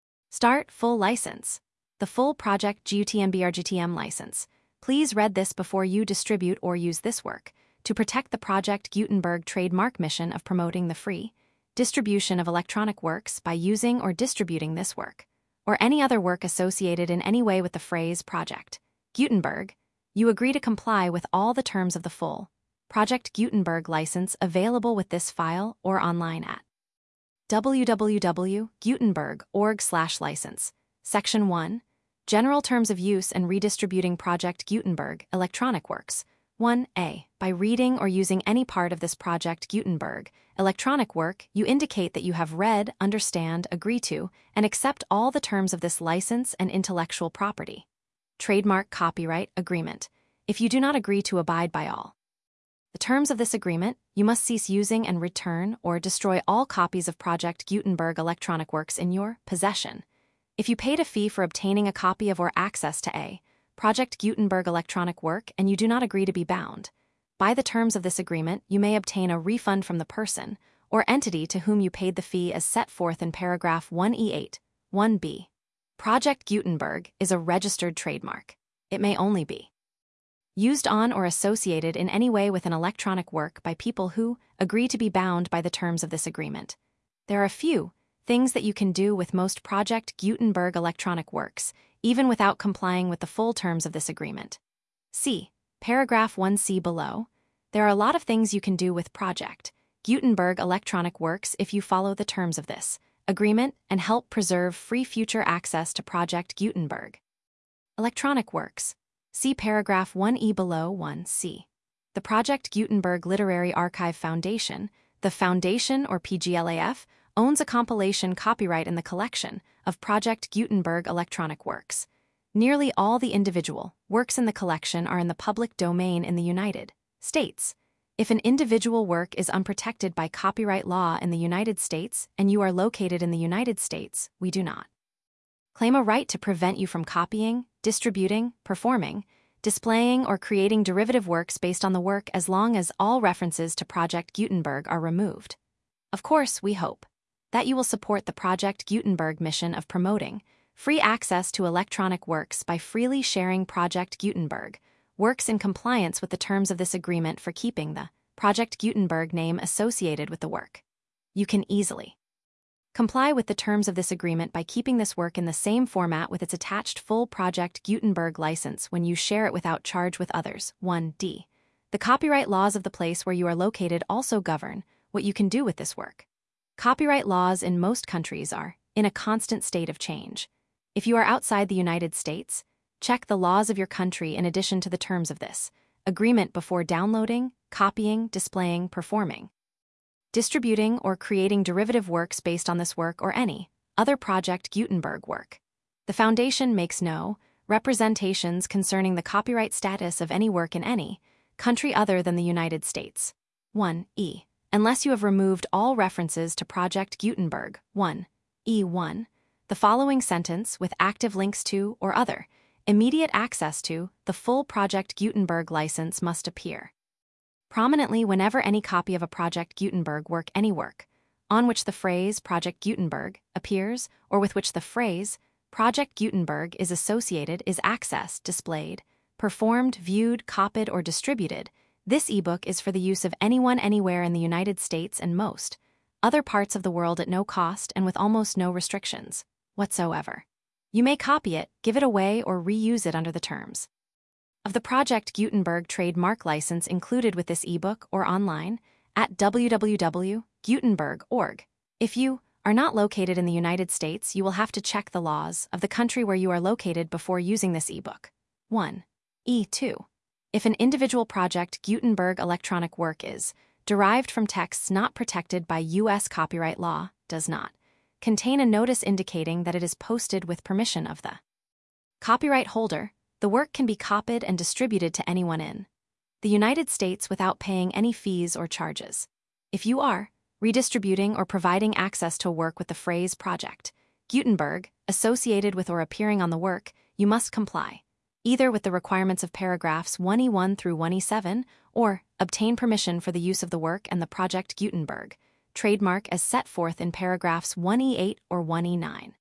Start full license. The full Project GUTMBRGTM license. Please read this before you distribute or use this work to protect the Project Gutenberg trademark mission of promoting the free distribution of electronic works by using or distributing this work, or any other work associated in any way with the phrase Project Gutenberg. You agree to comply with all the terms of the full Project Gutenberg license available with this file or online at w w w dot gutenberg dot org slash license. Section one. General Terms of Use and Redistributing Project Gutenberg Electronic Works. one A. By reading or using any part of this Project Gutenberg electronic work, you indicate that you have read, understand, agree to, and accept all the terms of this license and intellectual property. Trademark Copyright Agreement. If you do not agree to abide by all the terms of this agreement, you must cease using and return or destroy all copies of Project Gutenberg electronic works in your possession. If you paid a fee for obtaining a copy of or access to a Project Gutenberg electronic work and you do not agree to be bound by the terms of this agreement, you may obtain a refund from the person or entity to whom you paid the fee as set forth in paragraph one E eight, one B. Project Gutenberg is a registered trademark. It may only be used on or associated in any way with an electronic work by people who agree to be bound by the terms of this agreement. There are a few things that you can do with most Project Gutenberg electronic works, even without complying with the full terms of this agreement. See paragraph one C below. There are a lot of things you can do with Project Gutenberg electronic works if you follow the terms of this agreement and help preserve free future access to Project Gutenberg electronic works. See paragraph one E below one C. The Project Gutenberg Literary Archive Foundation, the Foundation or P G L A F, owns a compilation copyright in the collection of Project Gutenberg electronic works. Nearly all the individual works in the collection are in the public domain in the United States. If an individual work is unprotected by copyright law in the United States and you are located in the United States, we do not claim a right to prevent you from copying, distributing, performing, displaying, or creating derivative works based on the work as long as all references to Project Gutenberg are removed. Of course, we hope that you will support the Project Gutenberg mission of promoting free access to electronic works by freely sharing Project Gutenberg works in compliance with the terms of this agreement for keeping the Project Gutenberg name associated with the work. You can easily comply with the terms of this agreement by keeping this work in the same format with its attached full Project Gutenberg license when you share it without charge with others. one D. The copyright laws of the place where you are located also govern what you can do with this work. Copyright laws in most countries are in a constant state of change. If you are outside the United States, check the laws of your country in addition to the terms of this agreement before downloading, copying, displaying, performing, distributing, or creating derivative works based on this work or any other Project Gutenberg work. The Foundation makes no representations concerning the copyright status of any work in any country other than the United States. one E. Unless you have removed all references to Project Gutenberg. one E one. The following sentence with active links to or other immediate access to the full Project Gutenberg license must appear prominently whenever any copy of a Project Gutenberg work, any work on which the phrase Project Gutenberg appears or with which the phrase Project Gutenberg is associated is accessed, displayed, performed, viewed, copied, or distributed. This ebook is for the use of anyone anywhere in the United States and most other parts of the world at no cost and with almost no restrictions whatsoever. You may copy it, give it away, or reuse it under the terms of the Project Gutenberg trademark license included with this ebook or online at w w w dot gutenberg dot org. If you are not located in the United States, you will have to check the laws of the country where you are located before using this ebook. one E two. If an individual Project Gutenberg electronic work is derived from texts not protected by U S copyright law, does not contain a notice indicating that it is posted with permission of the copyright holder, the work can be copied and distributed to anyone in the United States without paying any fees or charges. If you are redistributing or providing access to a work with the phrase Project Gutenberg associated with or appearing on the work, you must comply either with the requirements of paragraphs one E one through one E seven or obtain permission for the use of the work and the Project Gutenberg trademark as set forth in paragraphs one E eight or one E nine.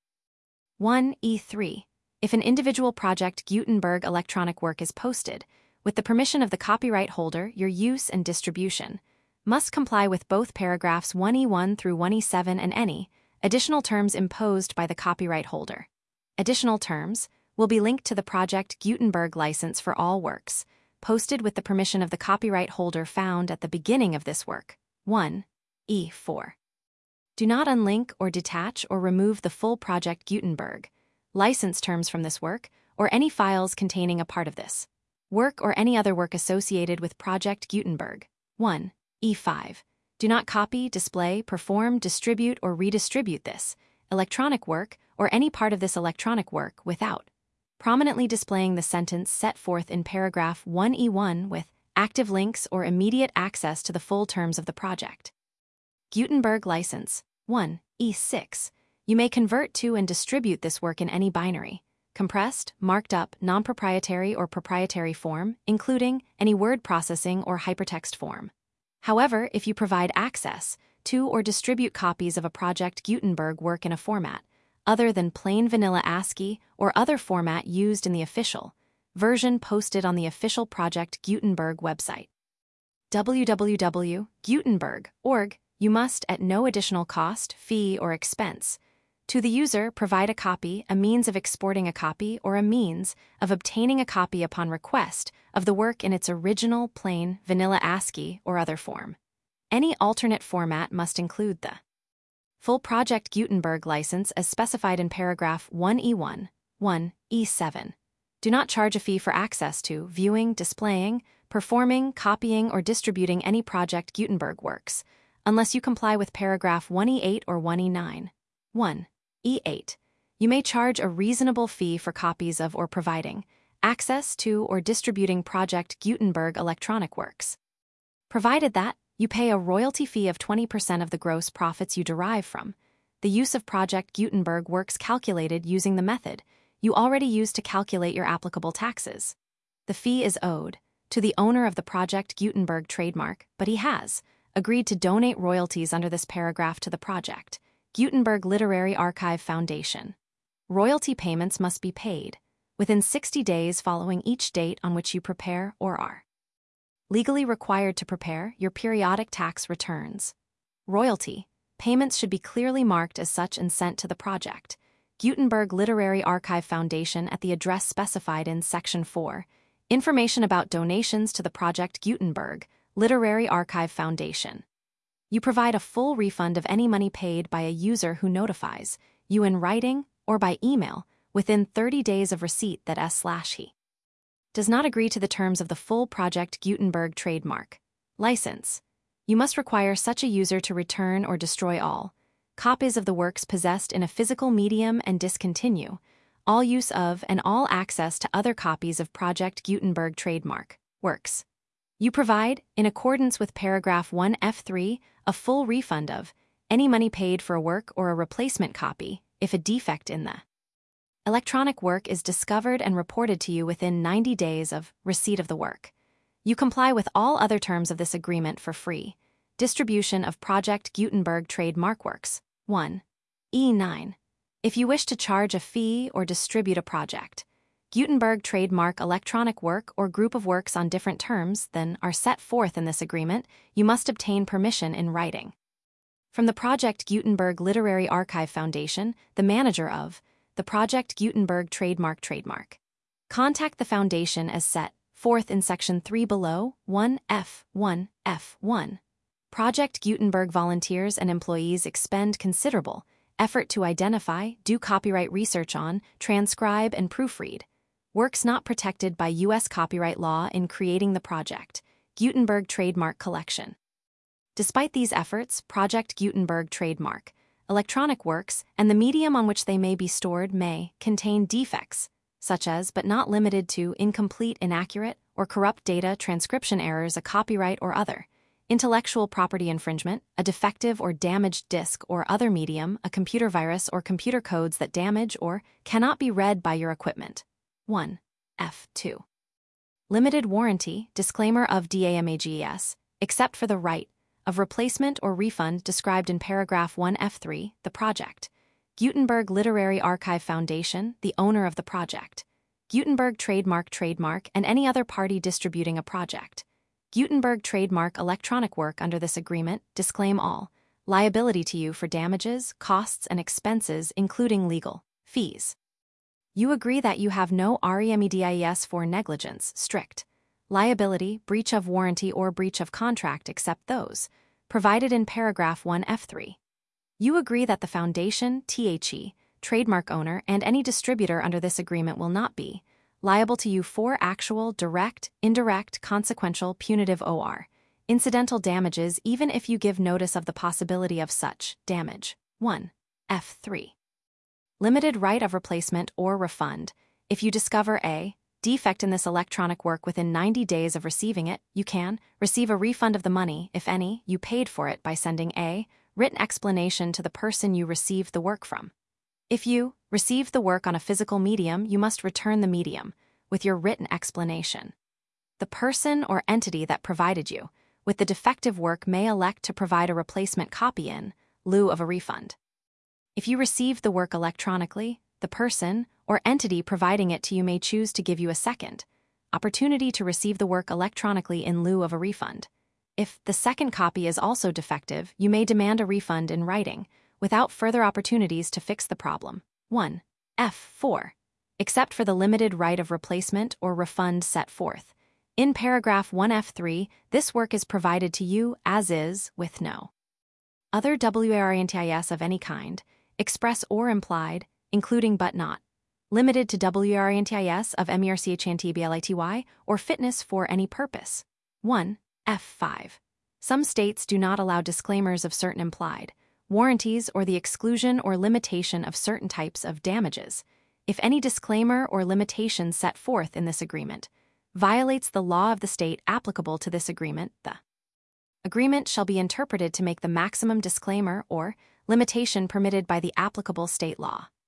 one E three. If an individual Project Gutenberg electronic work is posted, with the permission of the copyright holder, your use and distribution must comply with both paragraphs one E one through one E seven and any additional terms imposed by the copyright holder. Additional terms will be linked to the Project Gutenberg license for all works, posted with the permission of the copyright holder found at the beginning of this work. one E four. Do not unlink or detach or remove the full Project Gutenberg license terms from this work, or any files containing a part of this work or any other work associated with Project Gutenberg. one E five. Do not copy, display, perform, distribute, or redistribute this electronic work or any part of this electronic work without prominently displaying the sentence set forth in paragraph one E one with active links or immediate access to the full terms of the Project Gutenberg license. one E six. You may convert to and distribute this work in any binary, compressed, marked up, non-proprietary or proprietary form, including any word processing or hypertext form. However, if you provide access to or distribute copies of a Project Gutenberg work in a format other than plain vanilla ASCII or other format used in the official version posted on the official Project Gutenberg website, w w w dot gutenberg dot org, you must, at no additional cost, fee, or expense to the user, provide a copy, a means of exporting a copy, or a means of obtaining a copy upon request of the work in its original, plain, vanilla ASCII or other form. Any alternate format must include the full Project Gutenberg license as specified in paragraph one E one, one E seven. Do not charge a fee for access to, viewing, displaying, performing, copying, or distributing any Project Gutenberg works, unless you comply with paragraph one E eight or one E nine. one E eight. You may charge a reasonable fee for copies of or providing access to or distributing Project Gutenberg electronic works, provided that you pay a royalty fee of twenty percent of the gross profits you derive from the use of Project Gutenberg works calculated using the method you already use to calculate your applicable taxes. The fee is owed to the owner of the Project Gutenberg trademark, but he has agreed to donate royalties under this paragraph to the Project Gutenberg Literary Archive Foundation. Royalty payments must be paid within sixty days following each date on which you prepare or are legally required to prepare your periodic tax returns. Royalty payments should be clearly marked as such and sent to the Project Gutenberg Literary Archive Foundation at the address specified in Section four. Information about donations to the Project Gutenberg Literary Archive Foundation. You provide a full refund of any money paid by a user who notifies you in writing or by email within thirty days of receipt that S slash he does not agree to the terms of the full Project Gutenberg trademark license. You must require such a user to return or destroy all copies of the works possessed in a physical medium and discontinue all use of and all access to other copies of Project Gutenberg trademark works. You provide, in accordance with paragraph one F three, a full refund of any money paid for a work or a replacement copy if a defect in the electronic work is discovered and reported to you within ninety days of receipt of the work. You comply with all other terms of this agreement for free distribution of Project Gutenberg trademark works. one E nine. If you wish to charge a fee or distribute a Project Gutenberg trademark electronic work or group of works on different terms than are set forth in this agreement, you must obtain permission in writing from the Project Gutenberg Literary Archive Foundation, the manager of the Project Gutenberg trademark trademark. Contact the foundation as set forth in Section three below, one F one F one. Project Gutenberg volunteers and employees expend considerable effort to identify, do copyright research on, transcribe, and proofread works not protected by U S copyright law in creating the Project Gutenberg trademark collection. Despite these efforts, Project Gutenberg trademark electronic works and the medium on which they may be stored may contain defects, such as but not limited to incomplete, inaccurate, or corrupt data, transcription errors, a copyright or other intellectual property infringement, a defective or damaged disk or other medium, a computer virus or computer codes that damage or cannot be read by your equipment. one F two. Limited warranty, disclaimer of DAMAGES, except for the right of replacement or refund described in paragraph one F three, the Project Gutenberg Literary Archive Foundation, the owner of the Project Gutenberg trademark trademark and any other party distributing a Project Gutenberg trademark electronic work under this agreement disclaim all liability to you for damages, costs, and expenses, including legal fees. You agree that you have no remedies for negligence, strict liability, breach of warranty, or breach of contract except those provided in paragraph one F three. You agree that the foundation, the trademark owner, and any distributor under this agreement will not be liable to you for actual, direct, indirect, consequential, punitive or incidental damages even if you give notice of the possibility of such damage. one F three. Limited right of replacement or refund. If you discover a defect in this electronic work within ninety days of receiving it, you can receive a refund of the money, if any, you paid for it by sending a written explanation to the person you received the work from. If you received the work on a physical medium, you must return the medium with your written explanation. The person or entity that provided you with the defective work may elect to provide a replacement copy in lieu of a refund. If you received the work electronically, the person or entity providing it to you may choose to give you a second opportunity to receive the work electronically in lieu of a refund. If the second copy is also defective, you may demand a refund in writing without further opportunities to fix the problem. one F four. Except for the limited right of replacement or refund set forth in paragraph one F three, this work is provided to you as is, with no other warranties of any kind, express or implied, including but not limited to warranties of merchantability or fitness for any purpose. one F five. Some states do not allow disclaimers of certain implied warranties or the exclusion or limitation of certain types of damages. If any disclaimer or limitation set forth in this agreement violates the law of the state applicable to this agreement, the agreement shall be interpreted to make the maximum disclaimer or limitation permitted by the applicable state law.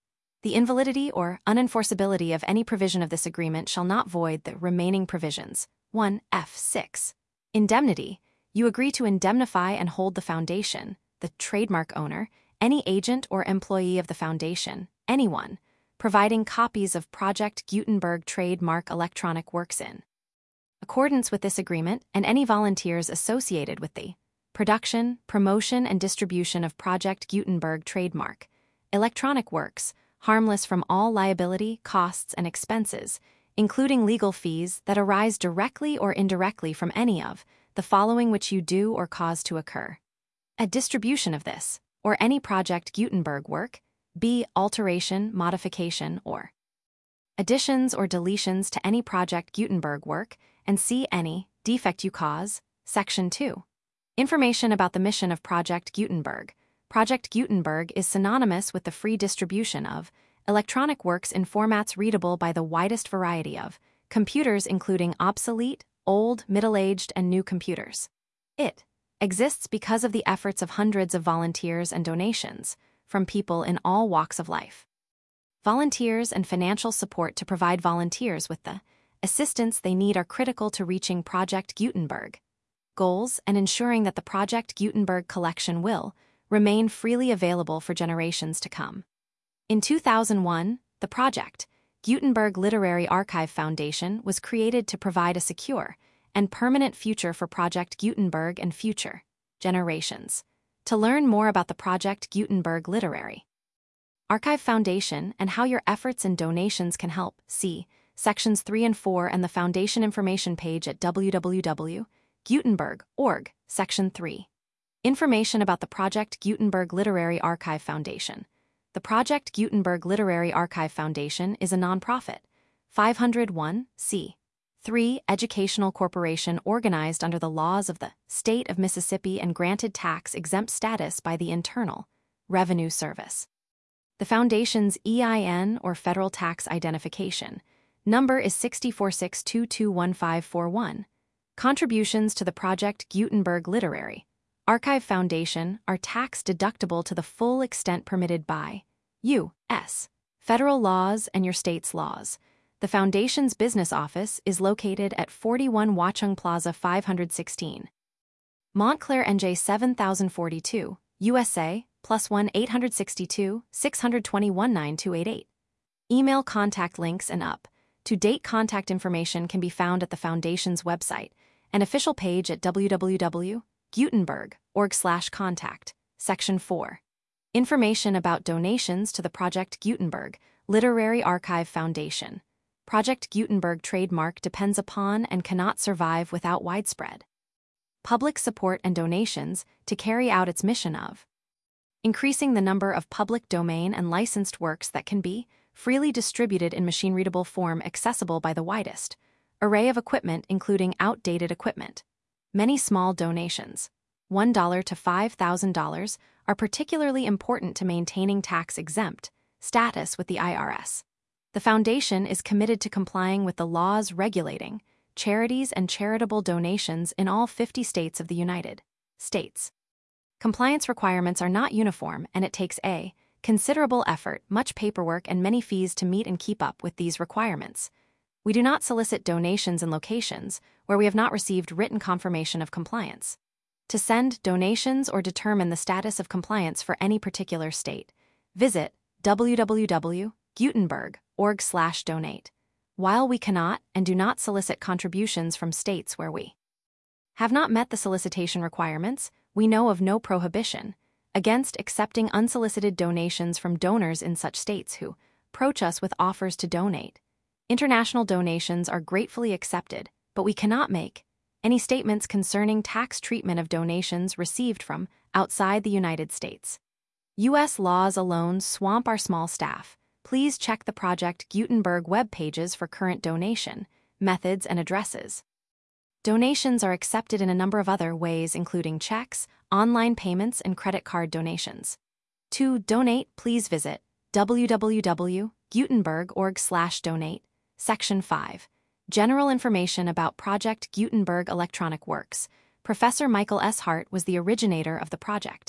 The invalidity or unenforceability of any provision of this agreement shall not void the remaining provisions. one F six. Indemnity. You agree to indemnify and hold the foundation, the trademark owner, any agent or employee of the foundation, anyone, providing copies of Project Gutenberg trademark electronic works in accordance with this agreement and any volunteers associated with the production, promotion, and distribution of Project Gutenberg trademark electronic works, harmless from all liability, costs, and expenses, including legal fees that arise directly or indirectly from any of the following which you do or cause to occur: a distribution of this, or any Project Gutenberg work, b. alteration, modification, or additions or deletions to any Project Gutenberg work, and c. any defect you cause. Section two. Information about the mission of Project Gutenberg. Project Gutenberg is synonymous with the free distribution of electronic works in formats readable by the widest variety of computers, including obsolete, old, middle-aged, and new computers. It exists because of the efforts of hundreds of volunteers and donations from people in all walks of life. Volunteers and financial support to provide volunteers with the assistance they need are critical to reaching Project Gutenberg goals and ensuring that the Project Gutenberg collection will remain freely available for generations to come. In two thousand one, the Project Gutenberg Literary Archive Foundation was created to provide a secure and permanent future for Project Gutenberg and future generations. To learn more about the Project Gutenberg Literary Archive Foundation and how your efforts and donations can help, see Sections three and four and the Foundation information page at w w w dot gutenberg dot org, Section three. Information about the Project Gutenberg Literary Archive Foundation. The Project Gutenberg Literary Archive Foundation is a nonprofit, five oh one c three educational corporation organized under the laws of the State of Mississippi and granted tax-exempt status by the Internal Revenue Service. The Foundation's E I N, or Federal Tax Identification number, is six four six two two one five four one. Contributions to the Project Gutenberg Literary Archive Foundation are tax-deductible to the full extent permitted by U S federal laws and your state's laws. The Foundation's business office is located at forty-one Watchung Plaza five sixteen, Montclair, N J seven thousand forty-two, U S A, plus one eight six two, six two one, nine two eight eight. Email contact links and up-to-date contact information can be found at the Foundation's website and official page at w w w dot gutenberg dot org slash contact. Section four. Information about donations to the Project Gutenberg Literary Archive Foundation. Project Gutenberg trademark depends upon and cannot survive without widespread public support and donations to carry out its mission of increasing the number of public domain and licensed works that can be freely distributed in machine-readable form accessible by the widest array of equipment, including outdated equipment. Many small donations, one dollar to five thousand dollars, are particularly important to maintaining tax-exempt status with the I R S. The Foundation is committed to complying with the laws regulating charities and charitable donations in all fifty states of the United States. Compliance requirements are not uniform, and it takes a considerable effort, much paperwork, and many fees to meet and keep up with these requirements. We do not solicit donations in locations where we have not received written confirmation of compliance. To send donations or determine the status of compliance for any particular state, visit w w w dot gutenberg dot org slash donate. While we cannot and do not solicit contributions from states where we have not met the solicitation requirements, we know of no prohibition against accepting unsolicited donations from donors in such states who approach us with offers to donate. International donations are gratefully accepted, but we cannot make any statements concerning tax treatment of donations received from outside the United States. U S laws alone swamp our small staff. Please check the Project Gutenberg web pages for current donation methods and addresses. Donations are accepted in a number of other ways, including checks, online payments, and credit card donations. To donate, please visit w w w dot gutenberg dot org slash donate. Section five. General information about Project Gutenberg electronic works. Professor Michael S. Hart was the originator of the Project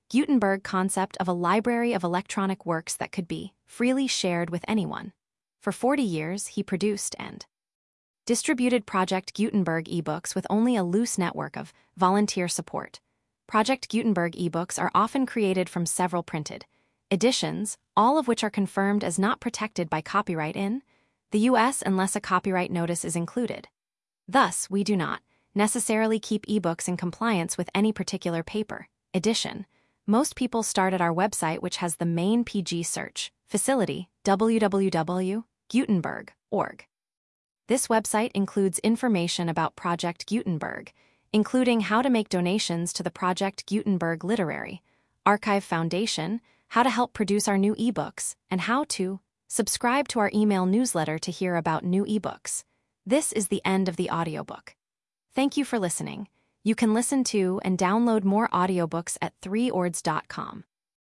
Gutenberg concept of a library of electronic works that could be freely shared with anyone. For forty years, he produced and distributed Project Gutenberg ebooks with only a loose network of volunteer support. Project Gutenberg ebooks are often created from several printed editions, all of which are confirmed as not protected by copyright in the U S unless a copyright notice is included. Thus, we do not necessarily keep ebooks in compliance with any particular paper edition. Most people start at our website, which has the main P G search facility, w w w dot gutenberg dot org. This website includes information about Project Gutenberg, including how to make donations to the Project Gutenberg Literary Archive Foundation, how to help produce our new ebooks, and how to subscribe to our email newsletter to hear about new ebooks. This is the end of the audiobook. Thank you for listening. You can listen to and download more audiobooks at three ords dot com.